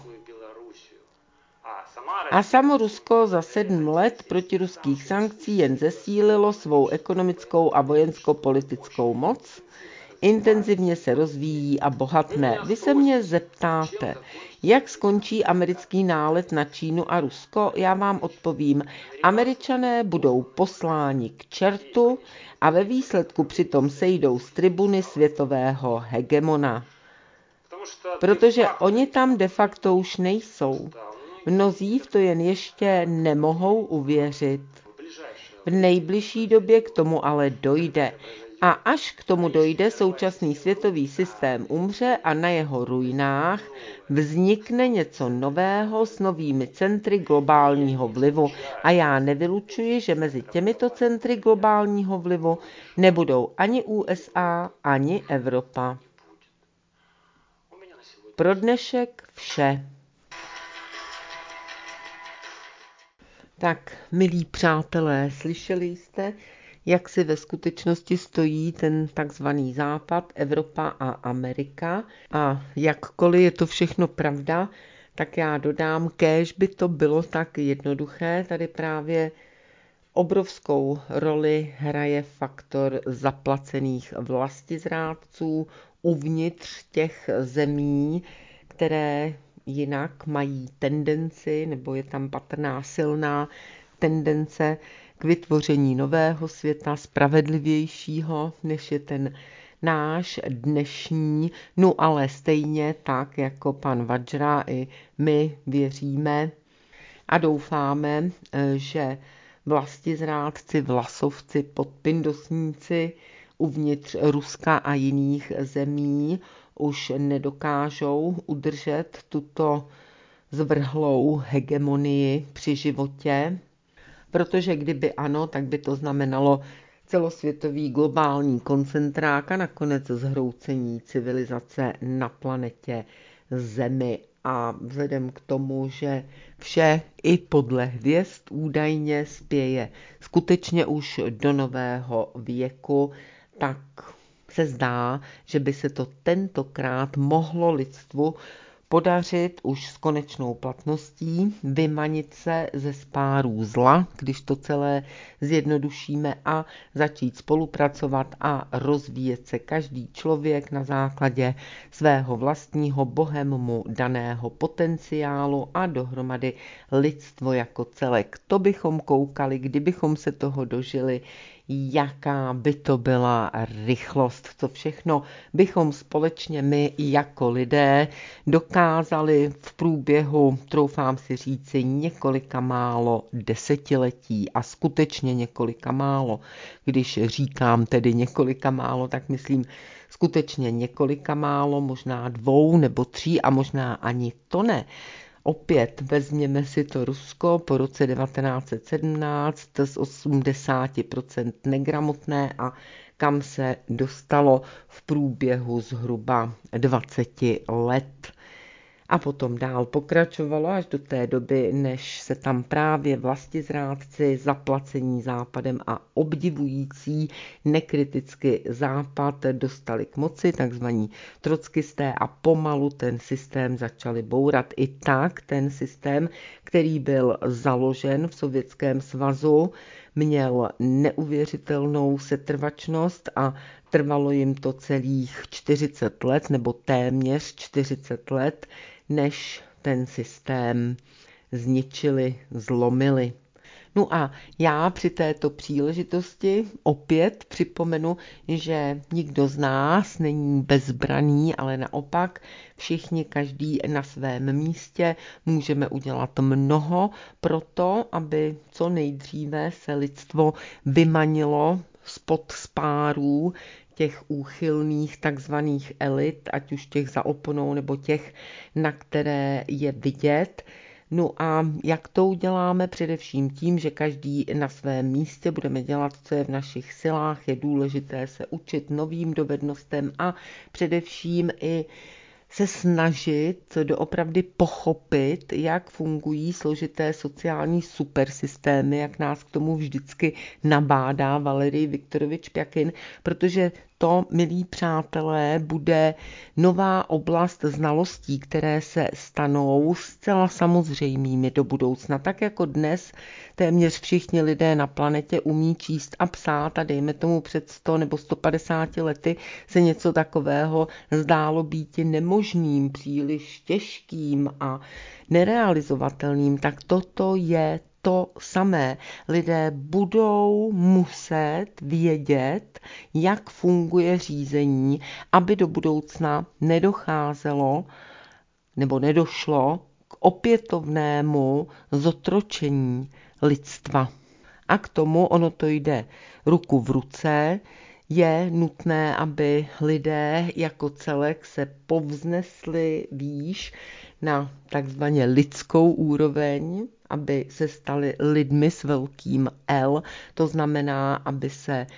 A samo Rusko za sedm let protiruských sankcí jen zesílilo svou ekonomickou a vojensko-politickou moc, intenzivně se rozvíjí a bohatne. Vy se mě zeptáte, Jak skončí americký nálet na Čínu a Rusko? Já vám odpovím. Američané budou posláni k čertu a ve výsledku přitom sejdou z tribuny světového hegemona. Protože oni tam de facto už nejsou. Mnozí v to jen ještě nemohou uvěřit. V nejbližší době k tomu ale dojde. A až k tomu dojde, současný světový systém umře a na jeho ruinách vznikne něco nového s novými centry globálního vlivu. A já nevylučuji, že mezi těmito centry globálního vlivu nebudou ani U S A, ani Evropa. Pro dnešek vše. Tak, milí přátelé, slyšeli jste, jak si ve skutečnosti stojí ten takzvaný Západ, Evropa a Amerika. A jakkoliv je to všechno pravda, tak já dodám, kéž by to bylo tak jednoduché. Tady právě obrovskou roli hraje faktor zaplacených vlastizrádců uvnitř těch zemí, které jinak mají tendenci, nebo je tam patrná silná tendence k vytvoření nového světa, spravedlivějšího, než je ten náš dnešní. No ale stejně tak, jako pan Vajra, i my věříme a doufáme, že vlastizrádci, vlasovci, podpindosníci uvnitř Ruska a jiných zemí už nedokážou udržet tuto zvrhlou hegemonii při životě, protože kdyby ano, tak by to znamenalo celosvětový globální koncentrák a nakonec zhroucení civilizace na planetě Zemi. A vzhledem k tomu, že vše i podle hvězd údajně spěje skutečně už do nového věku, tak se zdá, že by se to tentokrát mohlo lidstvu podařit už s konečnou platností vymanit se ze spárů zla, když to celé zjednodušíme, a začít spolupracovat a rozvíjet se každý člověk na základě svého vlastního Bohem mu daného potenciálu a dohromady lidstvo jako celek. To bychom koukali, kdybychom se toho dožili, jaká by to byla rychlost, co všechno bychom společně my jako lidé dokázali v průběhu, troufám si říci, několika málo desetiletí a skutečně několika málo. Když říkám tedy několika málo, tak myslím skutečně několika málo, možná dvou nebo tří a možná ani to ne. Opět vezměme si to Rusko po roce devatenáct set sedmnáct z osmdesát procent negramotné a kam se dostalo v průběhu zhruba dvacet let. A potom dál pokračovalo až do té doby, než se tam právě vlastizrádci, zaplacení Západem a obdivující nekriticky Západ dostali k moci, takzvaní trockisté, a pomalu ten systém začali bourat. I tak ten systém, který byl založen v Sovětském svazu, měl neuvěřitelnou setrvačnost a trvalo jim to celých čtyřicet let nebo téměř čtyřicet let, než ten systém zničili, zlomili. No a já při této příležitosti opět připomenu, že nikdo z nás není bezbraný, ale naopak všichni, každý na svém místě, můžeme udělat mnoho pro to, aby co nejdříve se lidstvo vymanilo spod spárů těch úchylných takzvaných elit, ať už těch za oponou nebo těch, na které je vidět. No a jak to uděláme? Především tím, že každý na svém místě budeme dělat, co je v našich silách. Je důležité se učit novým dovednostem a především i se snažit doopravdy pochopit, jak fungují složité sociální supersystémy, jak nás k tomu vždycky nabádá Valerij Viktorovič Pjakin, protože to, milí přátelé, bude nová oblast znalostí, které se stanou zcela samozřejmými do budoucna. Tak jako dnes téměř všichni lidé na planetě umí číst a psát a dejme tomu před sto nebo sto padesáti lety se něco takového zdálo být nemožným, příliš těžkým a nerealizovatelným, tak toto je to samé. Lidé budou muset vědět, jak funguje řízení, aby do budoucna nedocházelo nebo nedošlo k opětovnému zotročení lidstva. A k tomu, ono to jde ruku v ruce, je nutné, aby lidé jako celek se povznesli výš na takzvaně lidskou úroveň, aby se stali lidmi s velkým L, to znamená, aby se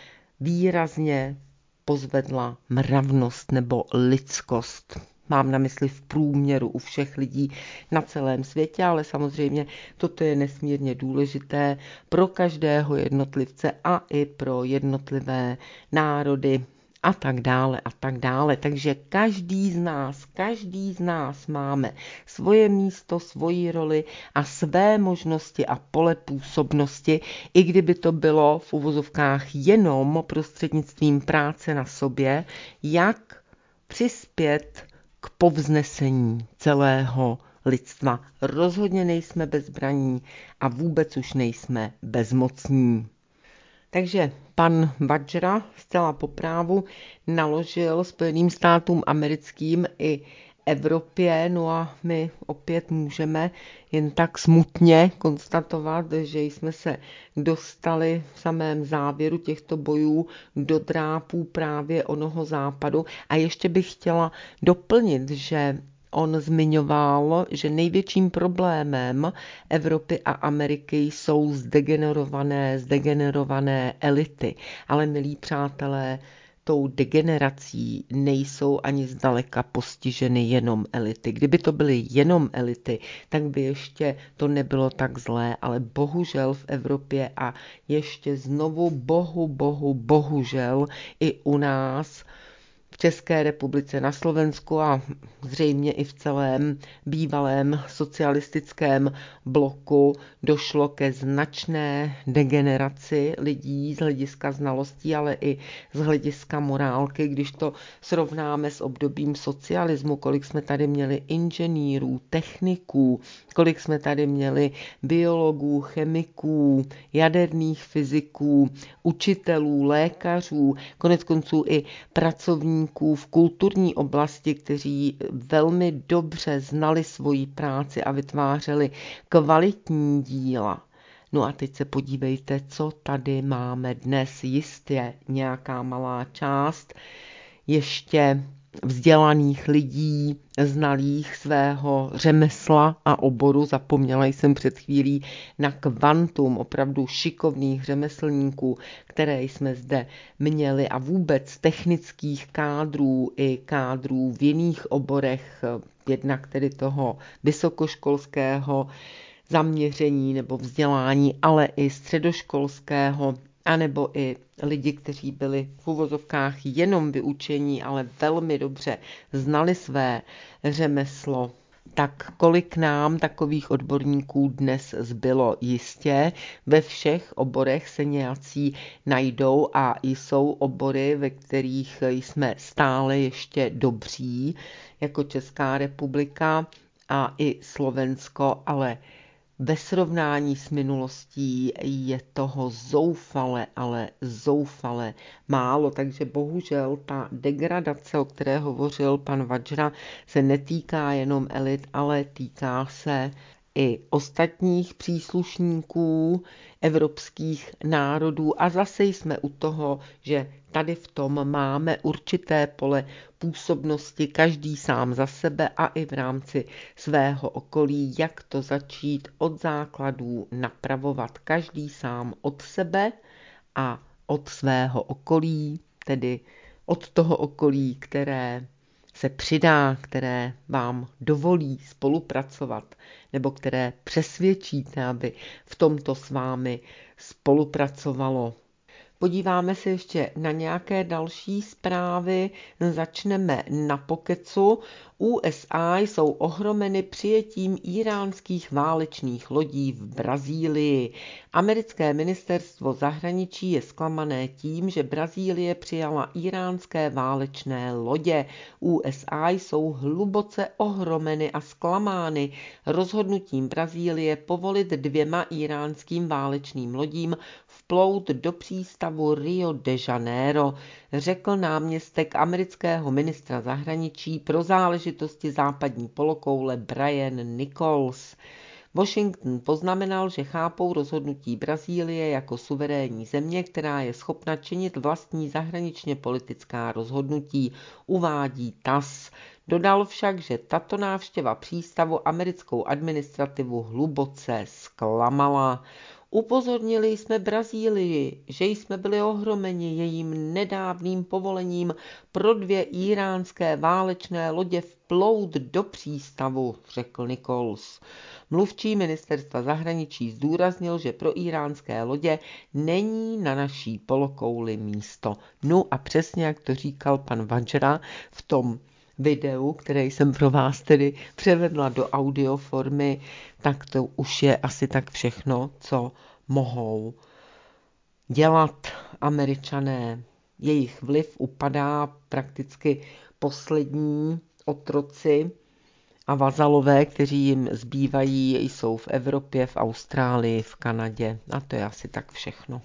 výrazně pozvedla mravnost nebo lidskost. Mám na mysli v průměru u všech lidí na celém světě, ale samozřejmě toto je nesmírně důležité pro každého jednotlivce a i pro jednotlivé národy a tak dále a tak dále. Takže každý z nás, každý z nás máme svoje místo, svoji roli a své možnosti a pole působnosti, i kdyby to bylo v uvozovkách jenom prostřednictvím práce na sobě, jak přispět k povznesení celého lidstva. Rozhodně nejsme bezbraní a vůbec už nejsme bezmocní. Takže pan Vajra zcela po právu naložil Spojeným státům americkým i Evropě, no a my opět můžeme jen tak smutně konstatovat, že jsme se dostali v samém závěru těchto bojů do drápů právě onoho západu. A ještě bych chtěla doplnit, že on zmiňoval, že největším problémem Evropy a Ameriky jsou zdegenerované, zdegenerované elity. Ale milí přátelé, tou degenerací nejsou ani zdaleka postiženy jenom elity. Kdyby to byly jenom elity, tak by ještě to nebylo tak zlé, ale bohužel v Evropě a ještě znovu bohu, bohu, bohužel i u nás v České republice, na Slovensku a zřejmě i v celém bývalém socialistickém bloku došlo ke značné degeneraci lidí z hlediska znalostí, ale i z hlediska morálky, když to srovnáme s obdobím socialismu, kolik jsme tady měli inženýrů, techniků, kolik jsme tady měli biologů, chemiků, jaderných fyziků, učitelů, lékařů, konec konců i pracovníků v kulturní oblasti, kteří velmi dobře znali svoji práci a vytvářeli kvalitní díla. No a teď se podívejte, co tady máme dnes. Jistě nějaká malá část ještě vzdělaných lidí, znalých svého řemesla a oboru. Zapomněla jsem před chvílí na kvantum opravdu šikovných řemeslníků, které jsme zde měli a vůbec technických kádrů i kádrů v jiných oborech, jednak tedy toho vysokoškolského zaměření nebo vzdělání, ale i středoškolského, anebo i lidi, kteří byli v uvozovkách jenom vyučení, ale velmi dobře znali své řemeslo. Tak kolik nám takových odborníků dnes zbylo? Jistě ve všech oborech se nějací najdou a jsou obory, ve kterých jsme stále ještě dobří, jako Česká republika a i Slovensko, ale ve srovnání s minulostí je toho zoufale, ale zoufale málo, takže bohužel ta degradace, o které hovořil pan Vajra, se netýká jenom elit, ale týká se i ostatních příslušníků evropských národů a zase jsme u toho, že tady v tom máme určité pole působnosti, každý sám za sebe a i v rámci svého okolí, jak to začít od základů napravovat, každý sám od sebe a od svého okolí, tedy od toho okolí, které se přidá, které vám dovolí spolupracovat, nebo které přesvědčíte, aby v tomto s vámi spolupracovalo. Podíváme se ještě na nějaké další zprávy. Začneme na Pokecu. U S A jsou ohromeny přijetím íránských válečných lodí v Brazílii. Americké ministerstvo zahraničí je zklamané tím, že Brazílie přijala íránské válečné lodě. U S A jsou hluboce ohromeny a zklamány rozhodnutím Brazílie povolit dvěma íránským válečným lodím vplout do přístavu Rio de Janeiro, řekl náměstek amerického ministra zahraničí pro záležitosti západní polokoule Brian Nichols. Washington poznamenal, že chápou rozhodnutí Brazílie jako suverénní země, která je schopna činit vlastní zahraničně politická rozhodnutí, uvádí T A S S. Dodal však, že tato návštěva přístavu americkou administrativu hluboce zklamala. Upozornili jsme Brazílii, že jsme byli ohromeni jejím nedávným povolením pro dvě íránské válečné lodě vplout do přístavu, řekl Nichols. Mluvčí ministerstva zahraničí zdůraznil, že pro íránské lodě není na naší polokouli místo. No a přesně jak to říkal pan Vajra v tom videu, které jsem pro vás tedy převedla do audioformy, tak to už je asi tak všechno, co mohou dělat Američané. Jejich vliv upadá, prakticky poslední otroci a vazalové, kteří jim zbývají, jsou v Evropě, v Austrálii, v Kanadě. A to je asi tak všechno.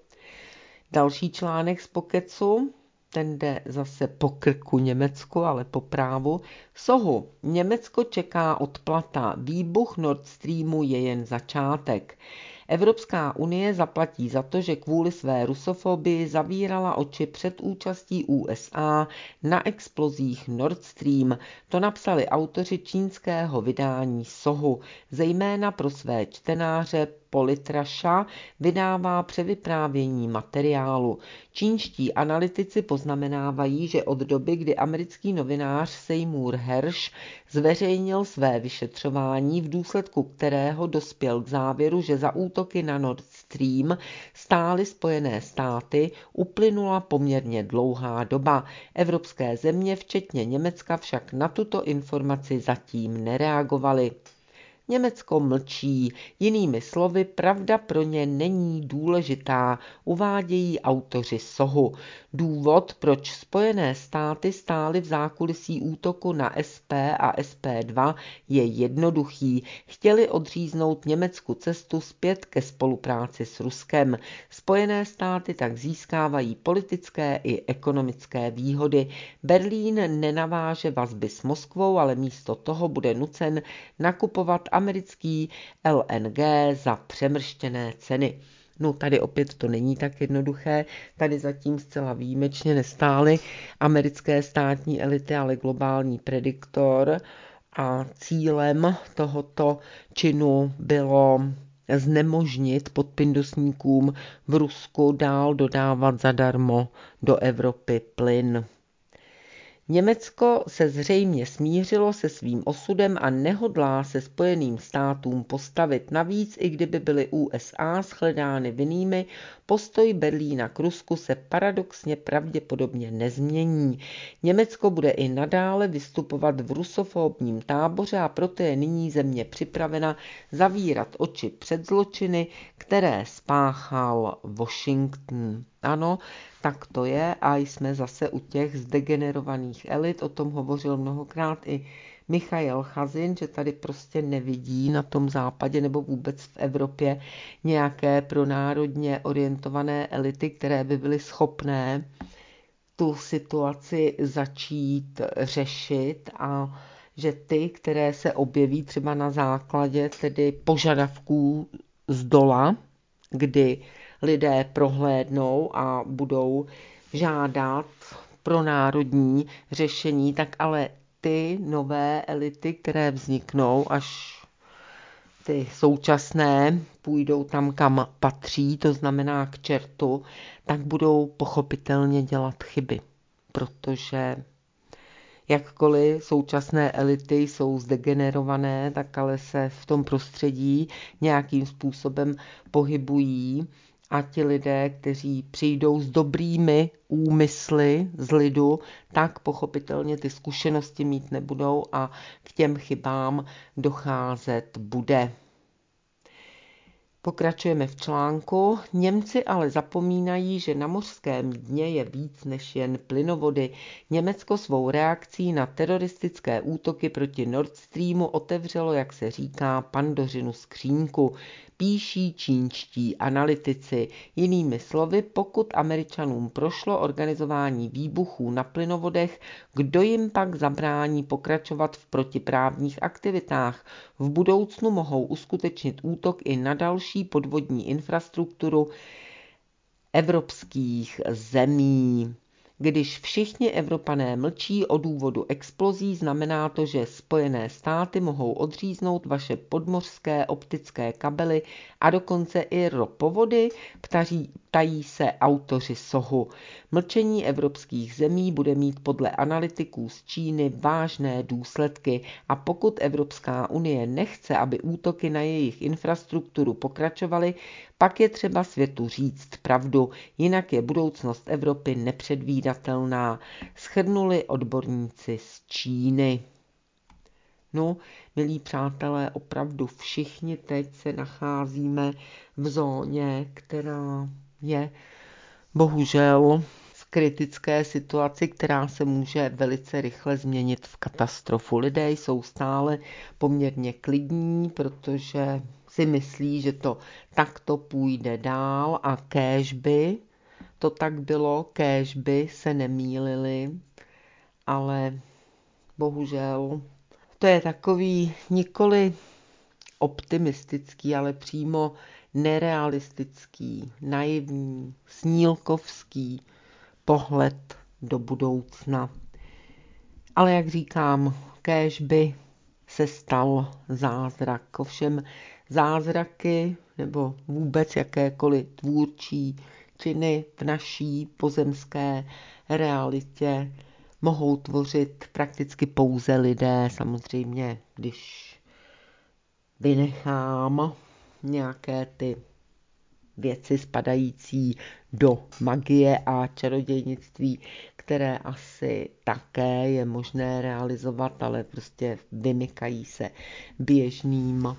Další článek z Pokecu. Ten jde zase po krku Německu, ale po právu. Sohu. Německo čeká odplata. Výbuch Nord Streamu je jen začátek. Evropská unie zaplatí za to, že kvůli své rusofobii zavírala oči před účastí U S A na explozích Nord Stream. To napsali autoři čínského vydání Sohu. Zejména pro své čtenáře Politrasha vydává převyprávění materiálu. Čínští analytici poznamenávají, že od doby, kdy americký novinář Seymour Hersh zveřejnil své vyšetřování, v důsledku kterého dospěl k závěru, že za útoky na Nord Stream stály Spojené státy, uplynula poměrně dlouhá doba. Evropské země, včetně Německa, však na tuto informaci zatím nereagovaly. Německo mlčí, jinými slovy, pravda pro ně není důležitá, uvádějí autoři Sohu. Důvod, proč Spojené státy stály v zákulisí útoku na S P a S P dva, je jednoduchý. Chtěli odříznout Německu cestu zpět ke spolupráci s Ruskem. Spojené státy tak získávají politické i ekonomické výhody. Berlín nenaváže vazby s Moskvou, ale místo toho bude nucen nakupovat americký L N G za přemrštěné ceny. No tady opět to není tak jednoduché, tady zatím zcela výjimečně nestály americké státní elity, ale globální prediktor a cílem tohoto činu bylo znemožnit podpindusníkům v Rusku dál dodávat zadarmo do Evropy plyn. Německo se zřejmě smířilo se svým osudem a nehodlá se Spojeným státům postavit. Navíc, i kdyby byly U S A shledány vinnými, postoj Berlína k Rusku se paradoxně pravděpodobně nezmění. Německo bude i nadále vystupovat v rusofobním táboře a proto je nyní země připravena zavírat oči před zločiny, které spáchal Washington. Ano, tak to je a jsme zase u těch zdegenerovaných elit, o tom hovořil mnohokrát i Michail Chazin, že tady prostě nevidí na tom západě nebo vůbec v Evropě nějaké pronárodně orientované elity, které by byly schopné tu situaci začít řešit a že ty, které se objeví třeba na základě tedy požadavků z dola, kdy lidé prohlédnou a budou žádat pro národní řešení, tak ale ty nové elity, které vzniknou, až ty současné půjdou tam, kam patří, to znamená k čertu, tak budou pochopitelně dělat chyby, protože jakkoliv současné elity jsou zdegenerované, tak ale se v tom prostředí nějakým způsobem pohybují a ti lidé, kteří přijdou s dobrými úmysly z lidu, tak pochopitelně ty zkušenosti mít nebudou a k těm chybám docházet bude. Pokračujeme v článku. Němci ale zapomínají, že na mořském dně je víc než jen plynovody. Německo svou reakcí na teroristické útoky proti Nord Streamu otevřelo, jak se říká, Pandořinu skřínku. Píší čínští analytici. Jinými slovy, pokud Američanům prošlo organizování výbuchů na plynovodech, kdo jim pak zabrání pokračovat v protiprávních aktivitách? V budoucnu mohou uskutečnit útok i na další podvodní infrastrukturu evropských zemí. Když všichni Evropané mlčí o důvodu explozí, znamená to, že Spojené státy mohou odříznout vaše podmořské optické kabely a dokonce i ropovody, ptaří, ptají se autoři sohu. Mlčení evropských zemí bude mít podle analytiků z Číny vážné důsledky a pokud Evropská unie nechce, aby útoky na jejich infrastrukturu pokračovaly, pak je třeba světu říct pravdu, jinak je budoucnost Evropy nepředvídatelná, shrnuli odborníci z Číny. No, milí přátelé, opravdu všichni teď se nacházíme v zóně, která je bohužel v kritické situaci, která se může velice rychle změnit v katastrofu. Lidé jsou stále poměrně klidní, protože si myslí, že to takto půjde dál a kéžby to tak bylo, kéžby se nemýlili, ale bohužel to je takový nikoli optimistický, ale přímo nerealistický, naivní, snílkovský pohled do budoucna. Ale jak říkám, kéžby se stal zázrak. Ovšem zázraky nebo vůbec jakékoliv tvůrčí činy v naší pozemské realitě mohou tvořit prakticky pouze lidé. Samozřejmě, když vynechám nějaké ty věci spadající do magie a čarodějnictví, které asi také je možné realizovat, ale prostě vymykají se běžným,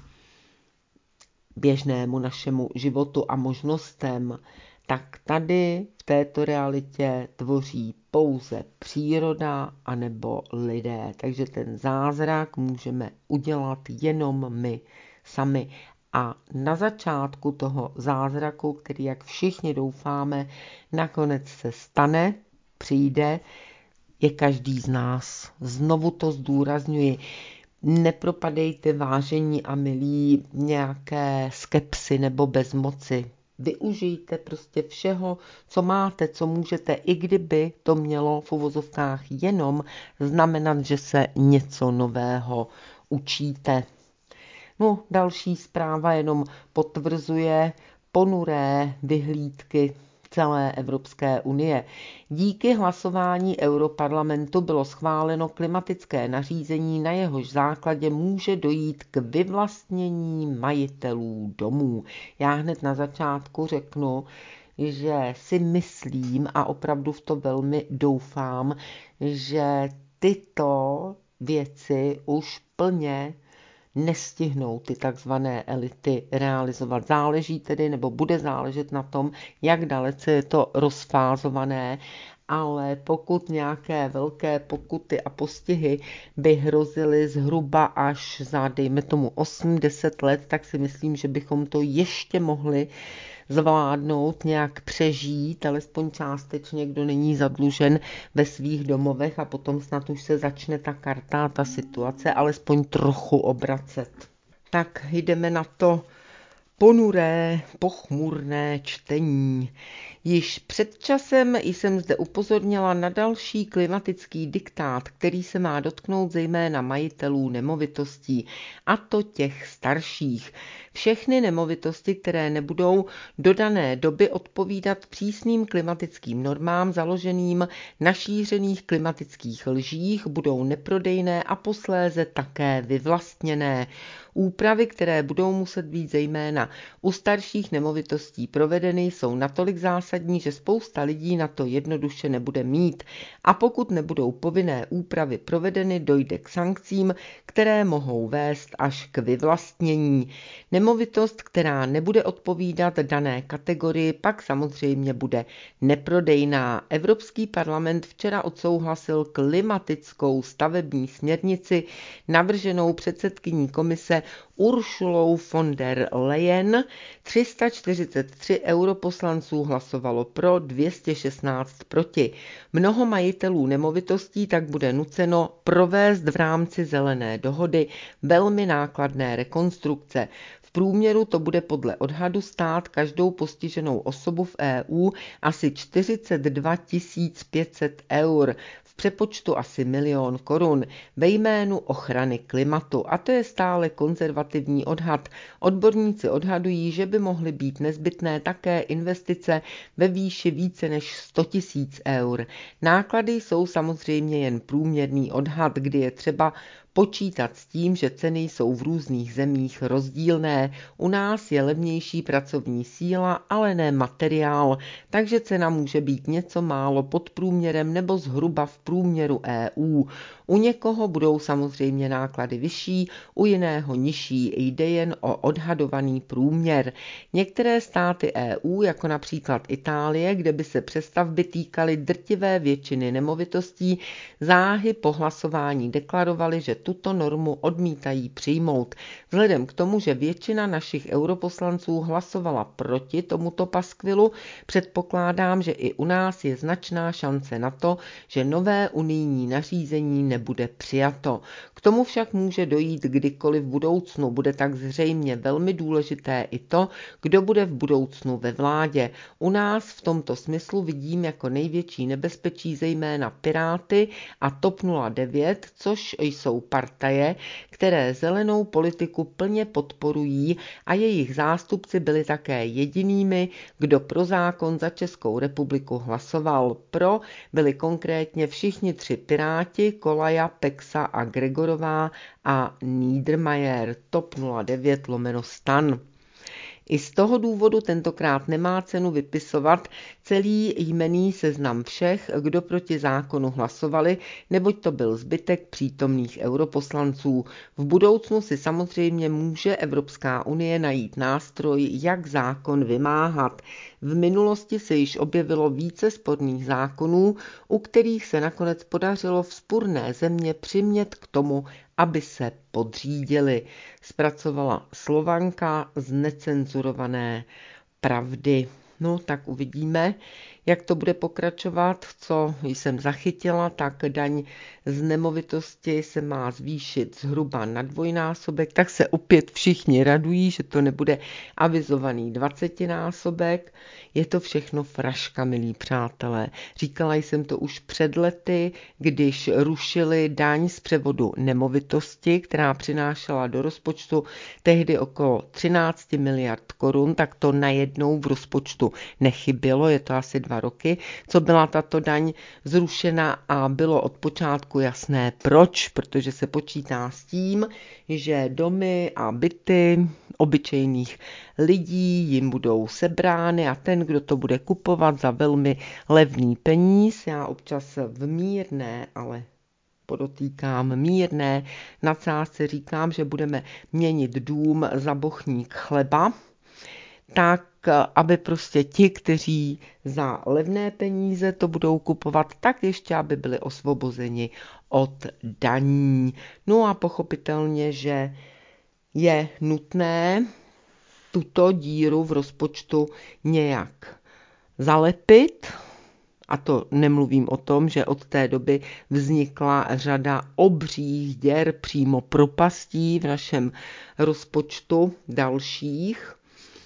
běžnému našemu životu a možnostem, tak tady v této realitě tvoří pouze příroda anebo lidé. Takže ten zázrak můžeme udělat jenom my sami. A na začátku toho zázraku, který, jak všichni doufáme, nakonec se stane, přijde, je každý z nás. Znovu to zdůrazňuji. Nepropadejte, vážení a milí, nějaké skepsy nebo bezmoci. Využijte prostě všeho, co máte, co můžete, i kdyby to mělo v uvozovkách jenom znamenat, že se něco nového učíte. No, další zpráva jenom potvrzuje ponuré vyhlídky celé Evropské unie. Díky hlasování Europarlamentu bylo schváleno klimatické nařízení, na jehož základě může dojít k vyvlastnění majitelů domů. Já hned na začátku řeknu, že si myslím a opravdu v to velmi doufám, že tyto věci už plně nestihnou ty takzvané elity realizovat. Záleží tedy, nebo bude záležet na tom, jak dalece je to rozfázované, ale pokud nějaké velké pokuty a postihy by hrozily zhruba až za, dejme tomu, osm deset let, tak si myslím, že bychom to ještě mohli zvládnout, nějak přežít, alespoň částečně, kdo není zadlužen ve svých domovech a potom snad už se začne ta karta, ta situace alespoň trochu obracet. Tak jdeme na to ponuré, pochmurné čtení. Již před časem jsem zde upozornila na další klimatický diktát, který se má dotknout zejména majitelů nemovitostí, a to těch starších. Všechny nemovitosti, které nebudou do dané doby odpovídat přísným klimatickým normám založeným na šířených klimatických lžích, budou neprodejné a posléze také vyvlastněné. Úpravy, které budou muset být zejména u starších nemovitostí provedeny, jsou natolik zásadní, že spousta lidí na to jednoduše nebude mít. A pokud nebudou povinné úpravy provedeny, dojde k sankcím, které mohou vést až k vyvlastnění. Nemovitost, která nebude odpovídat dané kategorii, pak samozřejmě bude neprodejná. Evropský parlament včera odsouhlasil klimatickou stavební směrnici navrženou předsedkyní komise Ursulou von der Leyen. tři sta čtyřicet tři europoslanců hlasovalo pro, dvě stě šestnáct proti. Mnoho majitelů nemovitostí tak bude nuceno provést v rámci zelené dohody velmi nákladné rekonstrukce. V průměru to bude podle odhadu stát každou postiženou osobu v E U asi čtyřicet dva tisíc pět set eur, v přepočtu asi milion korun, ve jménu ochrany klimatu. A to je stále konzervativní odhad. Odborníci odhadují, že by mohly být nezbytné také investice ve výši více než sto tisíc eur. Náklady jsou samozřejmě jen průměrný odhad, kdy je třeba počítat s tím, že ceny jsou v různých zemích rozdílné. U nás je levnější pracovní síla, ale ne materiál, takže cena může být něco málo pod průměrem nebo zhruba v průměru E U. U někoho budou samozřejmě náklady vyšší, u jiného nižší, jde jen o odhadovaný průměr. Některé státy E U, jako například Itálie, kde by se přestavby týkaly drtivé většiny nemovitostí, záhy po hlasování deklarovaly, že tuto normu odmítají přijmout. Vzhledem k tomu, že většina našich europoslanců hlasovala proti tomuto paskvilu, předpokládám, že i u nás je značná šance na to, že nové unijní nařízení nebude přijato. K tomu však může dojít kdykoliv v budoucnu. Bude tak zřejmě velmi důležité i to, kdo bude v budoucnu ve vládě. U nás v tomto smyslu vidím jako největší nebezpečí zejména Piráty a TOP nula devět, což jsou partaje, které zelenou politiku plně podporují a jejich zástupci byli také jedinými, kdo pro zákon za Českou republiku hlasoval. Pro byli konkrétně všichni tři Piráti, Kolaja, Peksa a Gregorová a Niedermayer, TOP nula devět lomeno stan. I z toho důvodu tentokrát nemá cenu vypisovat celý jmenný seznam všech, kdo proti zákonu hlasovali, neboť to byl zbytek přítomných europoslanců. V budoucnu si samozřejmě může Evropská unie najít nástroj, jak zákon vymáhat. V minulosti se již objevilo více sporných zákonů, u kterých se nakonec podařilo vzpurné země přimět k tomu, aby se podřídili. Zpracovala Slovanka z necenzurované pravdy. No, tak uvidíme, jak to bude pokračovat. Co jsem zachytila, tak daň z nemovitosti se má zvýšit zhruba na dvojnásobek, tak se opět všichni radují, že to nebude avizovaný dvacetinásobek. Je to všechno fraška, milí přátelé. Říkala jsem to už před lety, když rušili daň z převodu nemovitosti, která přinášela do rozpočtu tehdy okolo třináct miliard korun, tak to najednou v rozpočtu nechybělo, je to asi dva roky, co byla tato daň zrušena a bylo od počátku jasné proč, protože se počítá s tím, že domy a byty obyčejných lidí jim budou sebrány a ten, kdo to bude kupovat za velmi levný peníz, já občas v mírné, ale podotýkám mírné nadsázce říkám, že budeme měnit dům za bochník chleba, tak aby prostě ti, kteří za levné peníze to budou kupovat, tak ještě aby byli osvobozeni od daní. No a pochopitelně, že je nutné tuto díru v rozpočtu nějak zalepit. A to nemluvím o tom, že od té doby vznikla řada obřích děr, přímo propastí v našem rozpočtu dalších.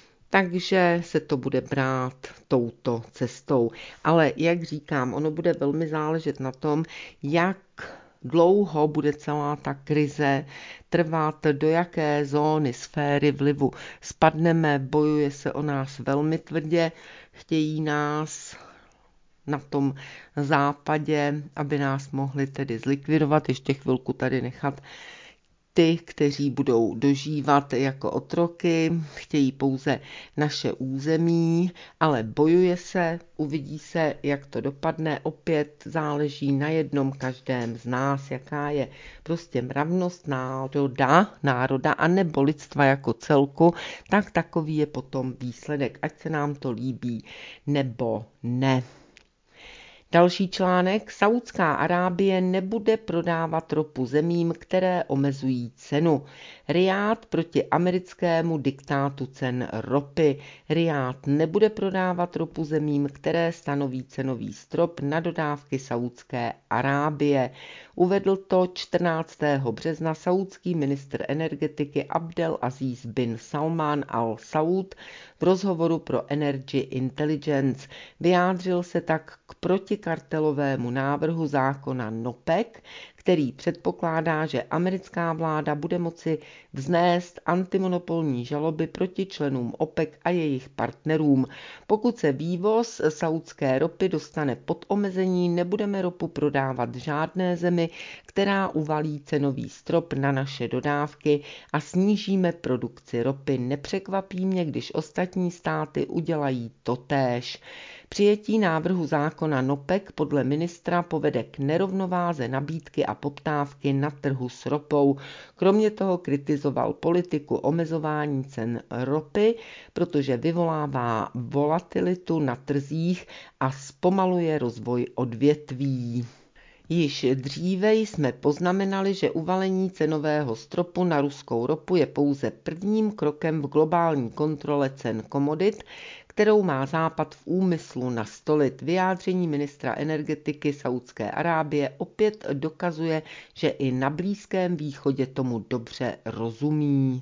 Takže se to bude brát touto cestou. Ale jak říkám, ono bude velmi záležet na tom, jak dlouho bude celá ta krize trvat, do jaké zóny, sféry vlivu spadneme, bojuje se o nás velmi tvrdě, chtějí nás na tom západě, aby nás mohli tedy zlikvidovat, ještě chvilku tady nechat ty, kteří budou dožívat jako otroky, chtějí pouze naše území, ale bojuje se, uvidí se, jak to dopadne, opět záleží na jednom každém z nás, jaká je prostě mravnost národa, národa a nebo lidstva jako celku, tak takový je potom výsledek, ať se nám to líbí nebo ne. Další článek. Saúdská Arábie nebude prodávat ropu zemím, které omezují cenu. Rijád proti americkému diktátu cen ropy. Rijád nebude prodávat ropu zemím, které stanoví cenový strop na dodávky Saúdské Arábie. Uvedl to čtrnáctého března saúdský ministr energetiky Abdel Aziz bin Salman Al Saud v rozhovoru pro Energy Intelligence. Vyjádřil se tak k protikartelovému návrhu zákona NOPEC, který předpokládá, že americká vláda bude moci vznést antimonopolní žaloby proti členům OPEC a jejich partnerům. Pokud se vývoz saúdské ropy dostane pod omezení, nebudeme ropu prodávat žádné zemi, která uvalí cenový strop na naše dodávky a snížíme produkci ropy. Nepřekvapí mě, když ostatní státy udělají totéž. Přijetí návrhu zákona NOPEC podle ministra povede k nerovnováze nabídky a poptávky na trhu s ropou. Kromě toho kritizoval politiku omezování cen ropy, protože vyvolává volatilitu na trzích a zpomaluje rozvoj odvětví. Již dříve jsme poznamenali, že uvalení cenového stropu na ruskou ropu je pouze prvním krokem v globální kontrole cen komodit, kterou má Západ v úmyslu nastolit. Vyjádření ministra energetiky Saúdské Arábie opět dokazuje, že i na Blízkém východě tomu dobře rozumí.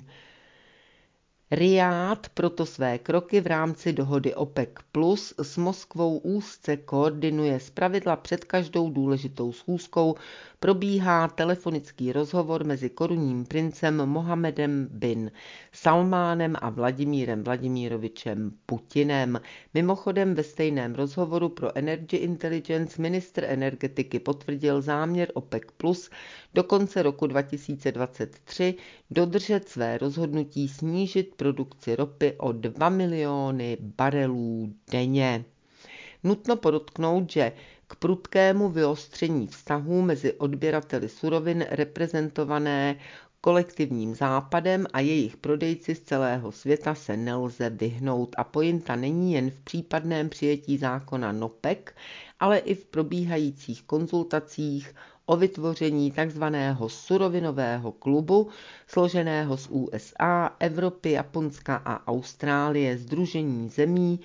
Rijád proto své kroky v rámci dohody OPEC plus s Moskvou úzce koordinuje. Zpravidla před každou důležitou schůzkou probíhá telefonický rozhovor mezi korunním princem Mohamedem bin Salmánem a Vladimírem Vladimírovičem Putinem. Mimochodem ve stejném rozhovoru pro Energy Intelligence ministr energetiky potvrdil záměr OPEC plus do konce roku dva tisíce dvacet tři dodržet své rozhodnutí snížit produkci ropy o dva miliony barelů denně. Nutno podotknout, že k prudkému vyostření vztahů mezi odběrateli surovin reprezentované kolektivním západem a jejich prodejci z celého světa se nelze vyhnout a pointa není jen v případném přijetí zákona NOPEC, ale i v probíhajících konzultacích o vytvoření takzvaného surovinového klubu, složeného z U S A, Evropy, Japonska a Austrálie, sdružení zemí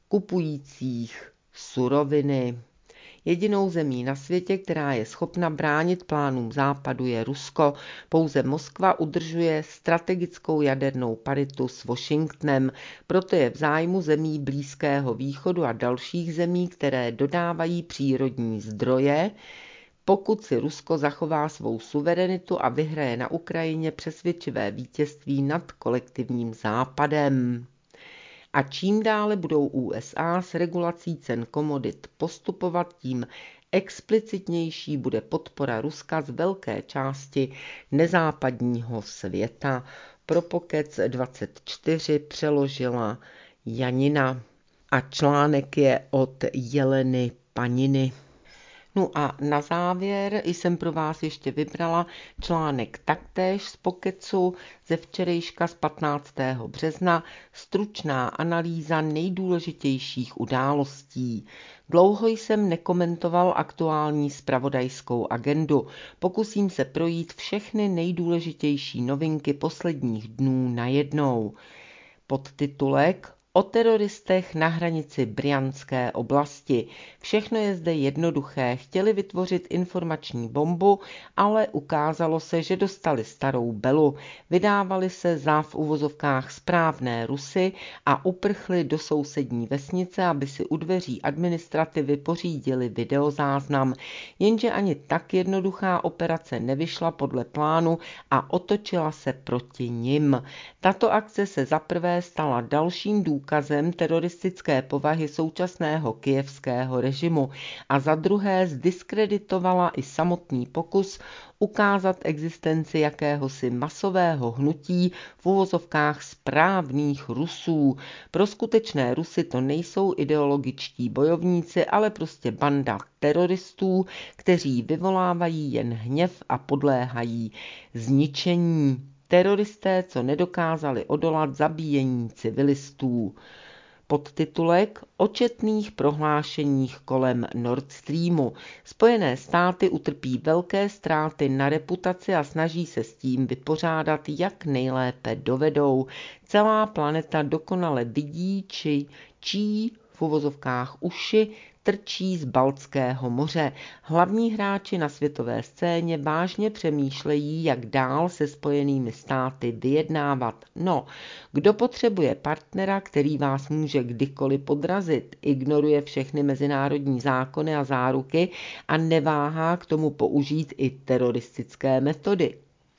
kupujících suroviny. Jedinou zemí na světě, která je schopna bránit plánům Západu, je Rusko. Pouze Moskva udržuje strategickou jadernou paritu s Washingtonem. Proto je v zájmu zemí Blízkého východu a dalších zemí, které dodávají přírodní zdroje, pokud si Rusko zachová svou suverenitu a vyhraje na Ukrajině přesvědčivé vítězství nad kolektivním Západem. A čím dále budou U S A s regulací cen komodit postupovat, tím explicitnější bude podpora Ruska z velké části nezápadního světa. Pro Pokec dvacet čtyři přeložila Janina a článek je od Jeleny Paniny. No a na závěr jsem pro vás ještě vybrala článek taktéž z Pokecu ze včerejška z patnáctého března, stručná analýza nejdůležitějších událostí. Dlouho jsem nekomentoval aktuální zpravodajskou agendu. Pokusím se projít všechny nejdůležitější novinky posledních dnů najednou. Podtitulek o teroristech na hranici Brjanské oblasti. Všechno je zde jednoduché. Chtěli vytvořit informační bombu, ale ukázalo se, že dostali starou belu. Vydávali se za v uvozovkách správné Rusy a uprchli do sousední vesnice, aby si u dveří administrativy pořídili videozáznam. Jenže ani tak jednoduchá operace nevyšla podle plánu a otočila se proti nim. Tato akce se zaprvé stala dalším důvodem důkazem teroristické povahy současného kyjevského režimu a za druhé zdiskreditovala i samotný pokus ukázat existenci jakéhosi masového hnutí v uvozovkách správných Rusů. Pro skutečné Rusy to nejsou ideologičtí bojovníci, ale prostě banda teroristů, kteří vyvolávají jen hněv a podléhají zničení. Teroristé, co nedokázali odolat zabíjení civilistů. Podtitulek o četných prohlášeních kolem Nord Streamu. Spojené státy utrpí velké ztráty na reputaci a snaží se s tím vypořádat, jak nejlépe dovedou. Celá planeta dokonale vidí, či čí v uvozovkách uši trčí z Baltského moře. Hlavní hráči na světové scéně vážně přemýšlejí, jak dál se Spojenými státy vyjednávat. No, kdo potřebuje partnera, který vás může kdykoliv podrazit, ignoruje všechny mezinárodní zákony a záruky a neváhá k tomu použít i teroristické metody.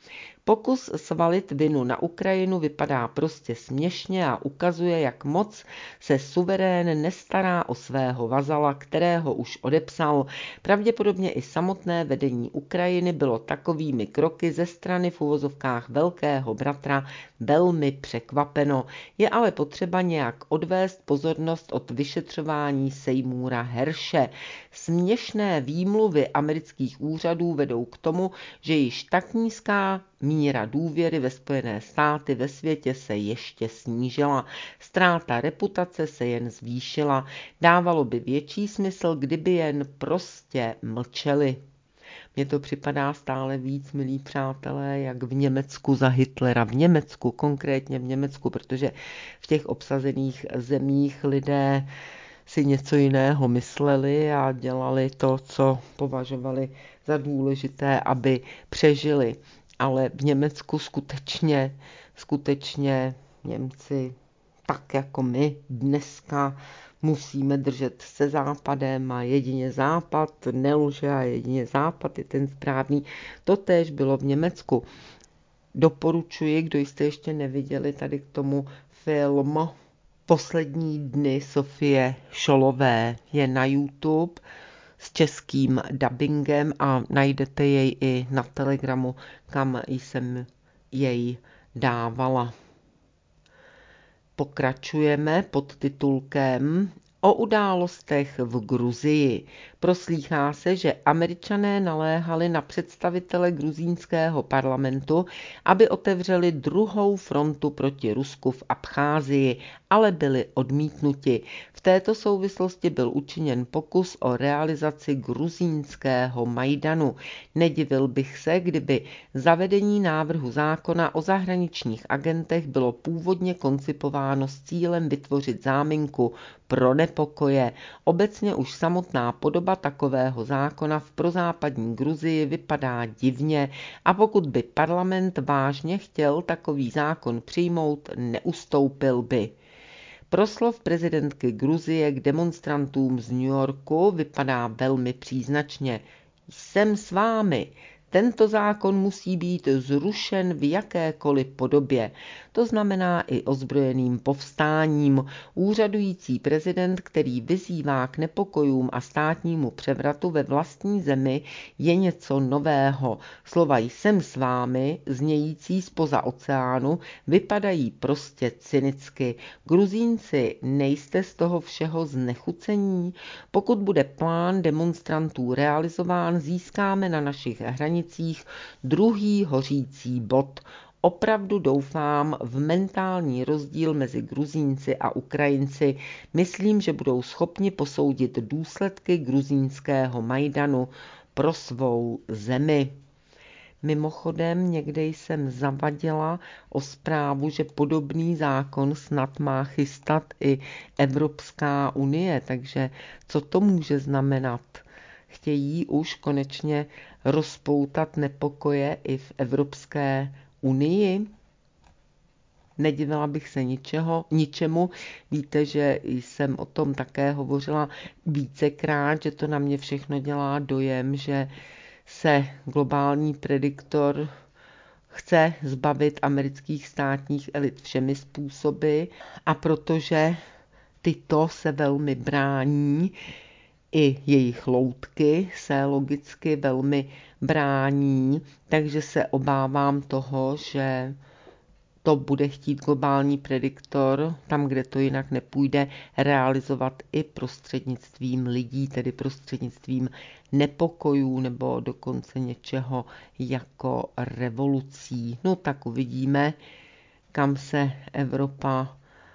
Pokus svalit vinu na Ukrajinu vypadá prostě směšně a ukazuje, jak moc se suverén nestará o svého vazala, kterého už odepsal. Pravděpodobně i samotné vedení Ukrajiny bylo takovými kroky ze strany v uvozovkách velkého bratra velmi překvapeno. Je ale potřeba nějak odvést pozornost od vyšetřování Seymoura Hershe. Směšné výmluvy amerických úřadů vedou k tomu, že již tak nízká míra důvěry ve Spojené státy ve světě se ještě snížila. Ztráta reputace se jen zvýšila. Dávalo by větší smysl, kdyby jen prostě mlčeli. Mně to připadá stále víc, milí přátelé, jak v Německu za Hitlera. V Německu, konkrétně v Německu, protože v těch obsazených zemích lidé si něco jiného mysleli a dělali to, co považovali za důležité, aby přežili. Ale v Německu skutečně, skutečně Němci, tak jako my dneska, musíme držet se Západem a jedině Západ nelže a jedině Západ je ten správný. Totéž bylo v Německu. Doporučuji, kdo jste ještě neviděli, tady k tomu film Poslední dny Sofie Šolové. Je na YouTube s českým dabingem a najdete jej i na Telegramu, kam jsem jej dávala. Pokračujeme pod titulkem o událostech v Gruzii. Proslýchá se, že Američané naléhali na představitele gruzínského parlamentu, aby otevřeli druhou frontu proti Rusku v Abcházii, ale byli odmítnuti. V této souvislosti byl učiněn pokus o realizaci gruzínského Majdanu. Nedivil bych se, kdyby zavedení návrhu zákona o zahraničních agentech bylo původně koncipováno s cílem vytvořit záminku pro nepokoje. Obecně už samotná podoba takového zákona v prozápadní Gruzii vypadá divně a pokud by parlament vážně chtěl takový zákon přijmout, neustoupil by. Proslov prezidentky Gruzie k demonstrantům z New Yorku vypadá velmi příznačně. Jsem s vámi. Tento zákon musí být zrušen v jakékoliv podobě. To znamená i ozbrojeným povstáním. Úřadující prezident, který vyzývá k nepokojům a státnímu převratu ve vlastní zemi, je něco nového. Slova jsem s vámi, znějící zpoza oceánu, vypadají prostě cynicky. Gruzínci, nejste z toho všeho znechucení? Pokud bude plán demonstrantů realizován, získáme na našich hranicích druhý hořící bod. Opravdu doufám v mentální rozdíl mezi Gruzínci a Ukrajinci. Myslím, že budou schopni posoudit důsledky gruzínského Majdanu pro svou zemi. Mimochodem, někde jsem zavadila o zprávu, že podobný zákon snad má chystat i Evropská unie, takže co to může znamenat? Chtějí už konečně rozpoutat nepokoje i v Evropské unii? Nedivila bych se ničeho, ničemu. Víte, že jsem o tom také hovořila vícekrát, že to na mě všechno dělá dojem, že se globální prediktor chce zbavit amerických státních elit všemi způsoby a protože tyto se velmi brání, i jejich loutky se logicky velmi brání, takže se obávám toho, že to bude chtít globální prediktor, tam, kde to jinak nepůjde, realizovat i prostřednictvím lidí, tedy prostřednictvím nepokojů nebo dokonce něčeho jako revolucí. No tak uvidíme, kam se Evropa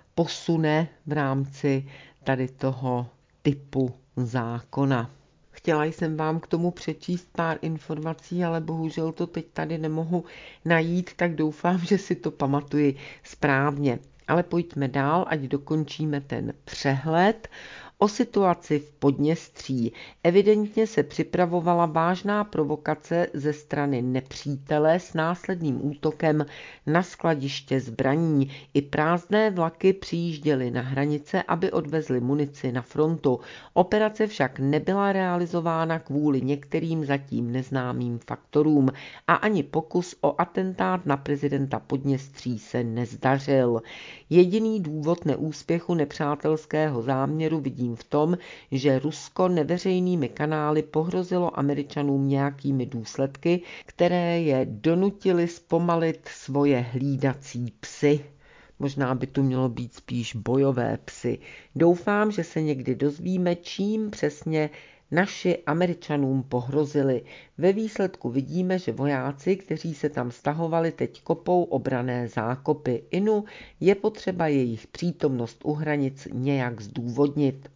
posune v rámci tady toho typu zákona. Chtěla jsem vám k tomu přečíst pár informací, ale bohužel to teď tady nemohu najít, tak doufám, že si to pamatuji správně. Ale pojďme dál, ať dokončíme ten přehled. O situaci v Podněstří. Evidentně se připravovala vážná provokace ze strany nepřítele s následným útokem na skladiště zbraní. I prázdné vlaky přijížděly na hranice, aby odvezly munici na frontu. Operace však nebyla realizována kvůli některým zatím neznámým faktorům a ani pokus o atentát na prezidenta Podněstří se nezdařil. Jediný důvod neúspěchu nepřátelského záměru vidím v tom, že Rusko neveřejnými kanály pohrozilo Američanům nějakými důsledky, které je donutily zpomalit svoje hlídací psy. Možná by tu mělo být spíš bojové psy. Doufám, že se někdy dozvíme, čím přesně naši Američanům pohrozili. Ve výsledku vidíme, že vojáci, kteří se tam stahovali, teď kopou obranné zákopy. Inu je potřeba jejich přítomnost u hranic nějak zdůvodnit.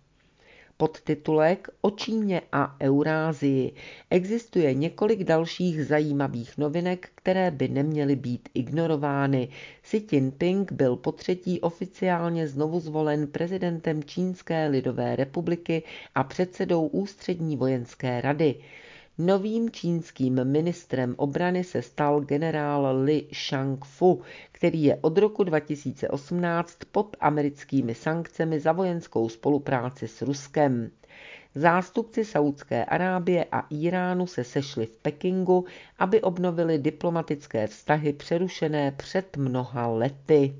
Podtitulek O Číně a Eurázii. Existuje několik dalších zajímavých novinek, které by neměly být ignorovány. Xi Jinping byl potřetí oficiálně znovu zvolen prezidentem Čínské lidové republiky a předsedou Ústřední vojenské rady. Novým čínským ministrem obrany se stal generál Li Shangfu, který je od roku dva tisíce osmnáct pod americkými sankcemi za vojenskou spolupráci s Ruskem. Zástupci Saúdské Arábie a Íránu se sešli v Pekingu, aby obnovili diplomatické vztahy přerušené před mnoha lety.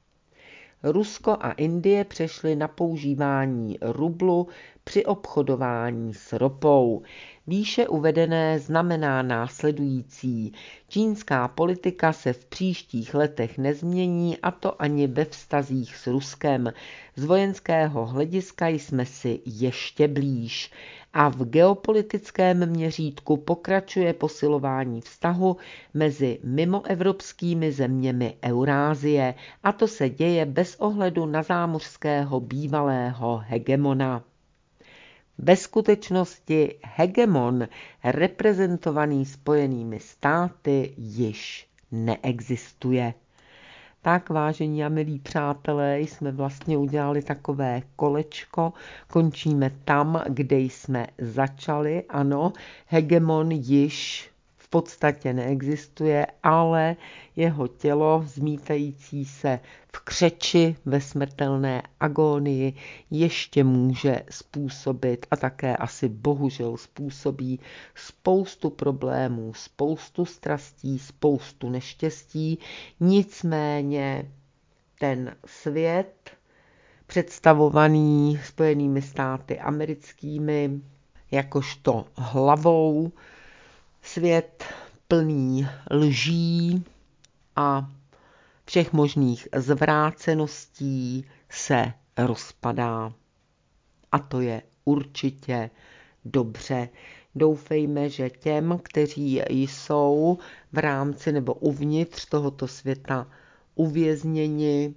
Rusko a Indie přešly na používání rublu při obchodování s ropou. Výše uvedené znamená následující. Čínská politika se v příštích letech nezmění, a to ani ve vztazích s Ruskem. Z vojenského hlediska jsme si ještě blíž. A v geopolitickém měřítku pokračuje posilování vztahu mezi mimoevropskými zeměmi Eurázie, a to se děje bez ohledu na zámořského bývalého hegemona. Ve skutečnosti hegemon reprezentovaný Spojenými státy již neexistuje. Tak, vážení a milí přátelé, jsme vlastně udělali takové kolečko, končíme tam, kde jsme začali. Ano, hegemon již v podstatě neexistuje, ale jeho tělo, zmítající se v křeči ve smrtelné agónii, ještě může způsobit a také asi bohužel způsobí spoustu problémů, spoustu strastí, spoustu neštěstí. Nicméně ten svět představovaný Spojenými státy americkými jakožto hlavou, svět plný lží a všech možných zvráceností se rozpadá. A to je určitě dobře. Doufejme, že těm, kteří jsou v rámci nebo uvnitř tohoto světa uvězněni,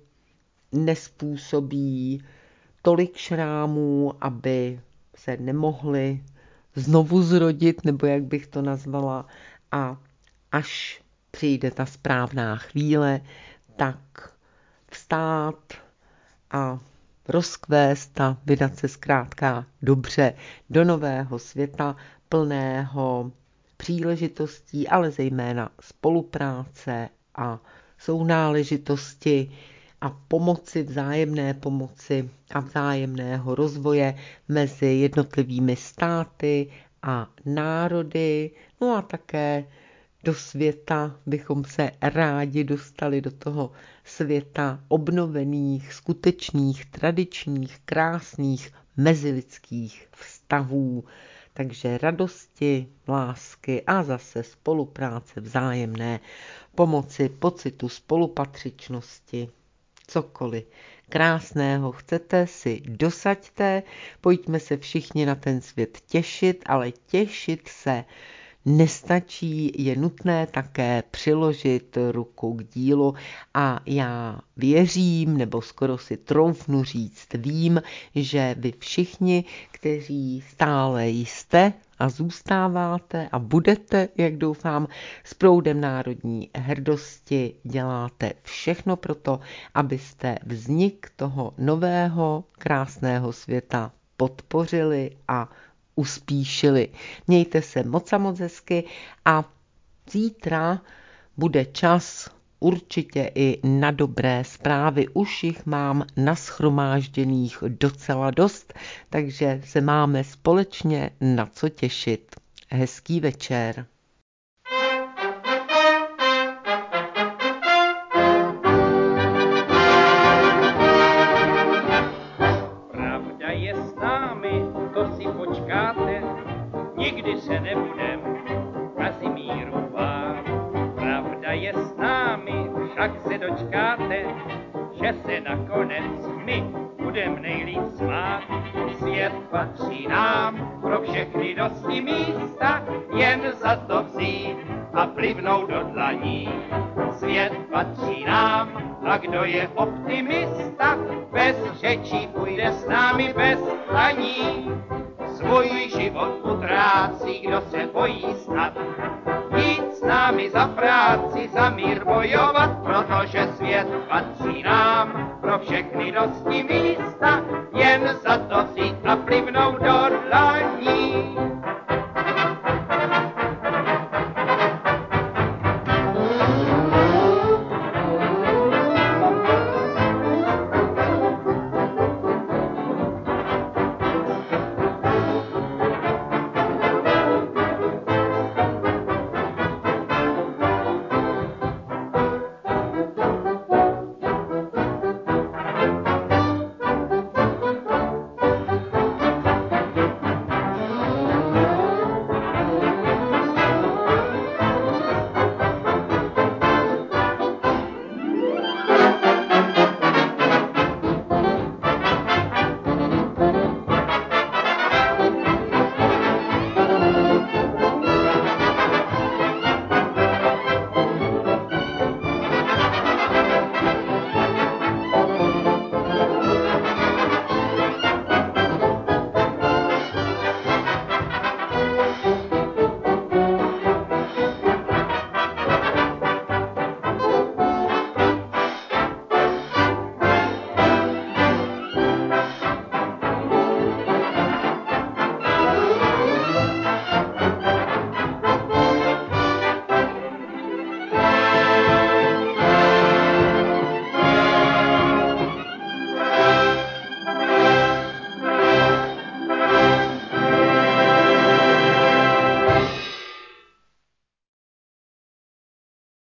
nespůsobí tolik šrámů, aby se nemohli znovu zrodit, nebo jak bych to nazvala, a až přijde ta správná chvíle, tak vstát a rozkvést a vydat se zkrátka dobře do nového světa plného příležitostí, ale zejména spolupráce a sounáležitosti a pomoci, vzájemné pomoci a vzájemného rozvoje mezi jednotlivými státy a národy, no a také do světa bychom se rádi dostali do toho světa obnovených, skutečných, tradičních, krásných, mezilidských vztahů. Takže radosti, lásky a zase spolupráce vzájemné, pomoci, pocitu spolupatřičnosti, cokoliv krásného chcete si dosaďte, pojďme se všichni na ten svět těšit, ale těšit se nestačí, je nutné také přiložit ruku k dílu a já věřím, nebo skoro si troufnu říct, vím, že vy všichni, kteří stále jste a zůstáváte a budete, jak doufám, s proudem národní hrdosti, děláte všechno pro to, abyste vznik toho nového, krásného světa podpořili a uspíšili. Mějte se moc a moc hezky a zítra bude čas určitě i na dobré zprávy. Už jich mám nashromážděných docela dost, takže se máme společně na co těšit. Hezký večer. Pravda je s námi, to si počkáte, nikdy se nebudem Kazimírovat. Pravda je s námi, však se dočkáte, že se nakonec my budem nejlíp smát. Svět patří nám, pro všechny dosti místa, jen za to vzít a plivnout do dlaní. Svět patří nám, a kdo je optimista, bez řečí půjde s námi bez klaní. Svůj život utrácí, kdo se bojí snad jít s námi za práci, za mír bojovat, protože svět patří nám, pro všechny dosti místa, jen za to vzít a plivnout do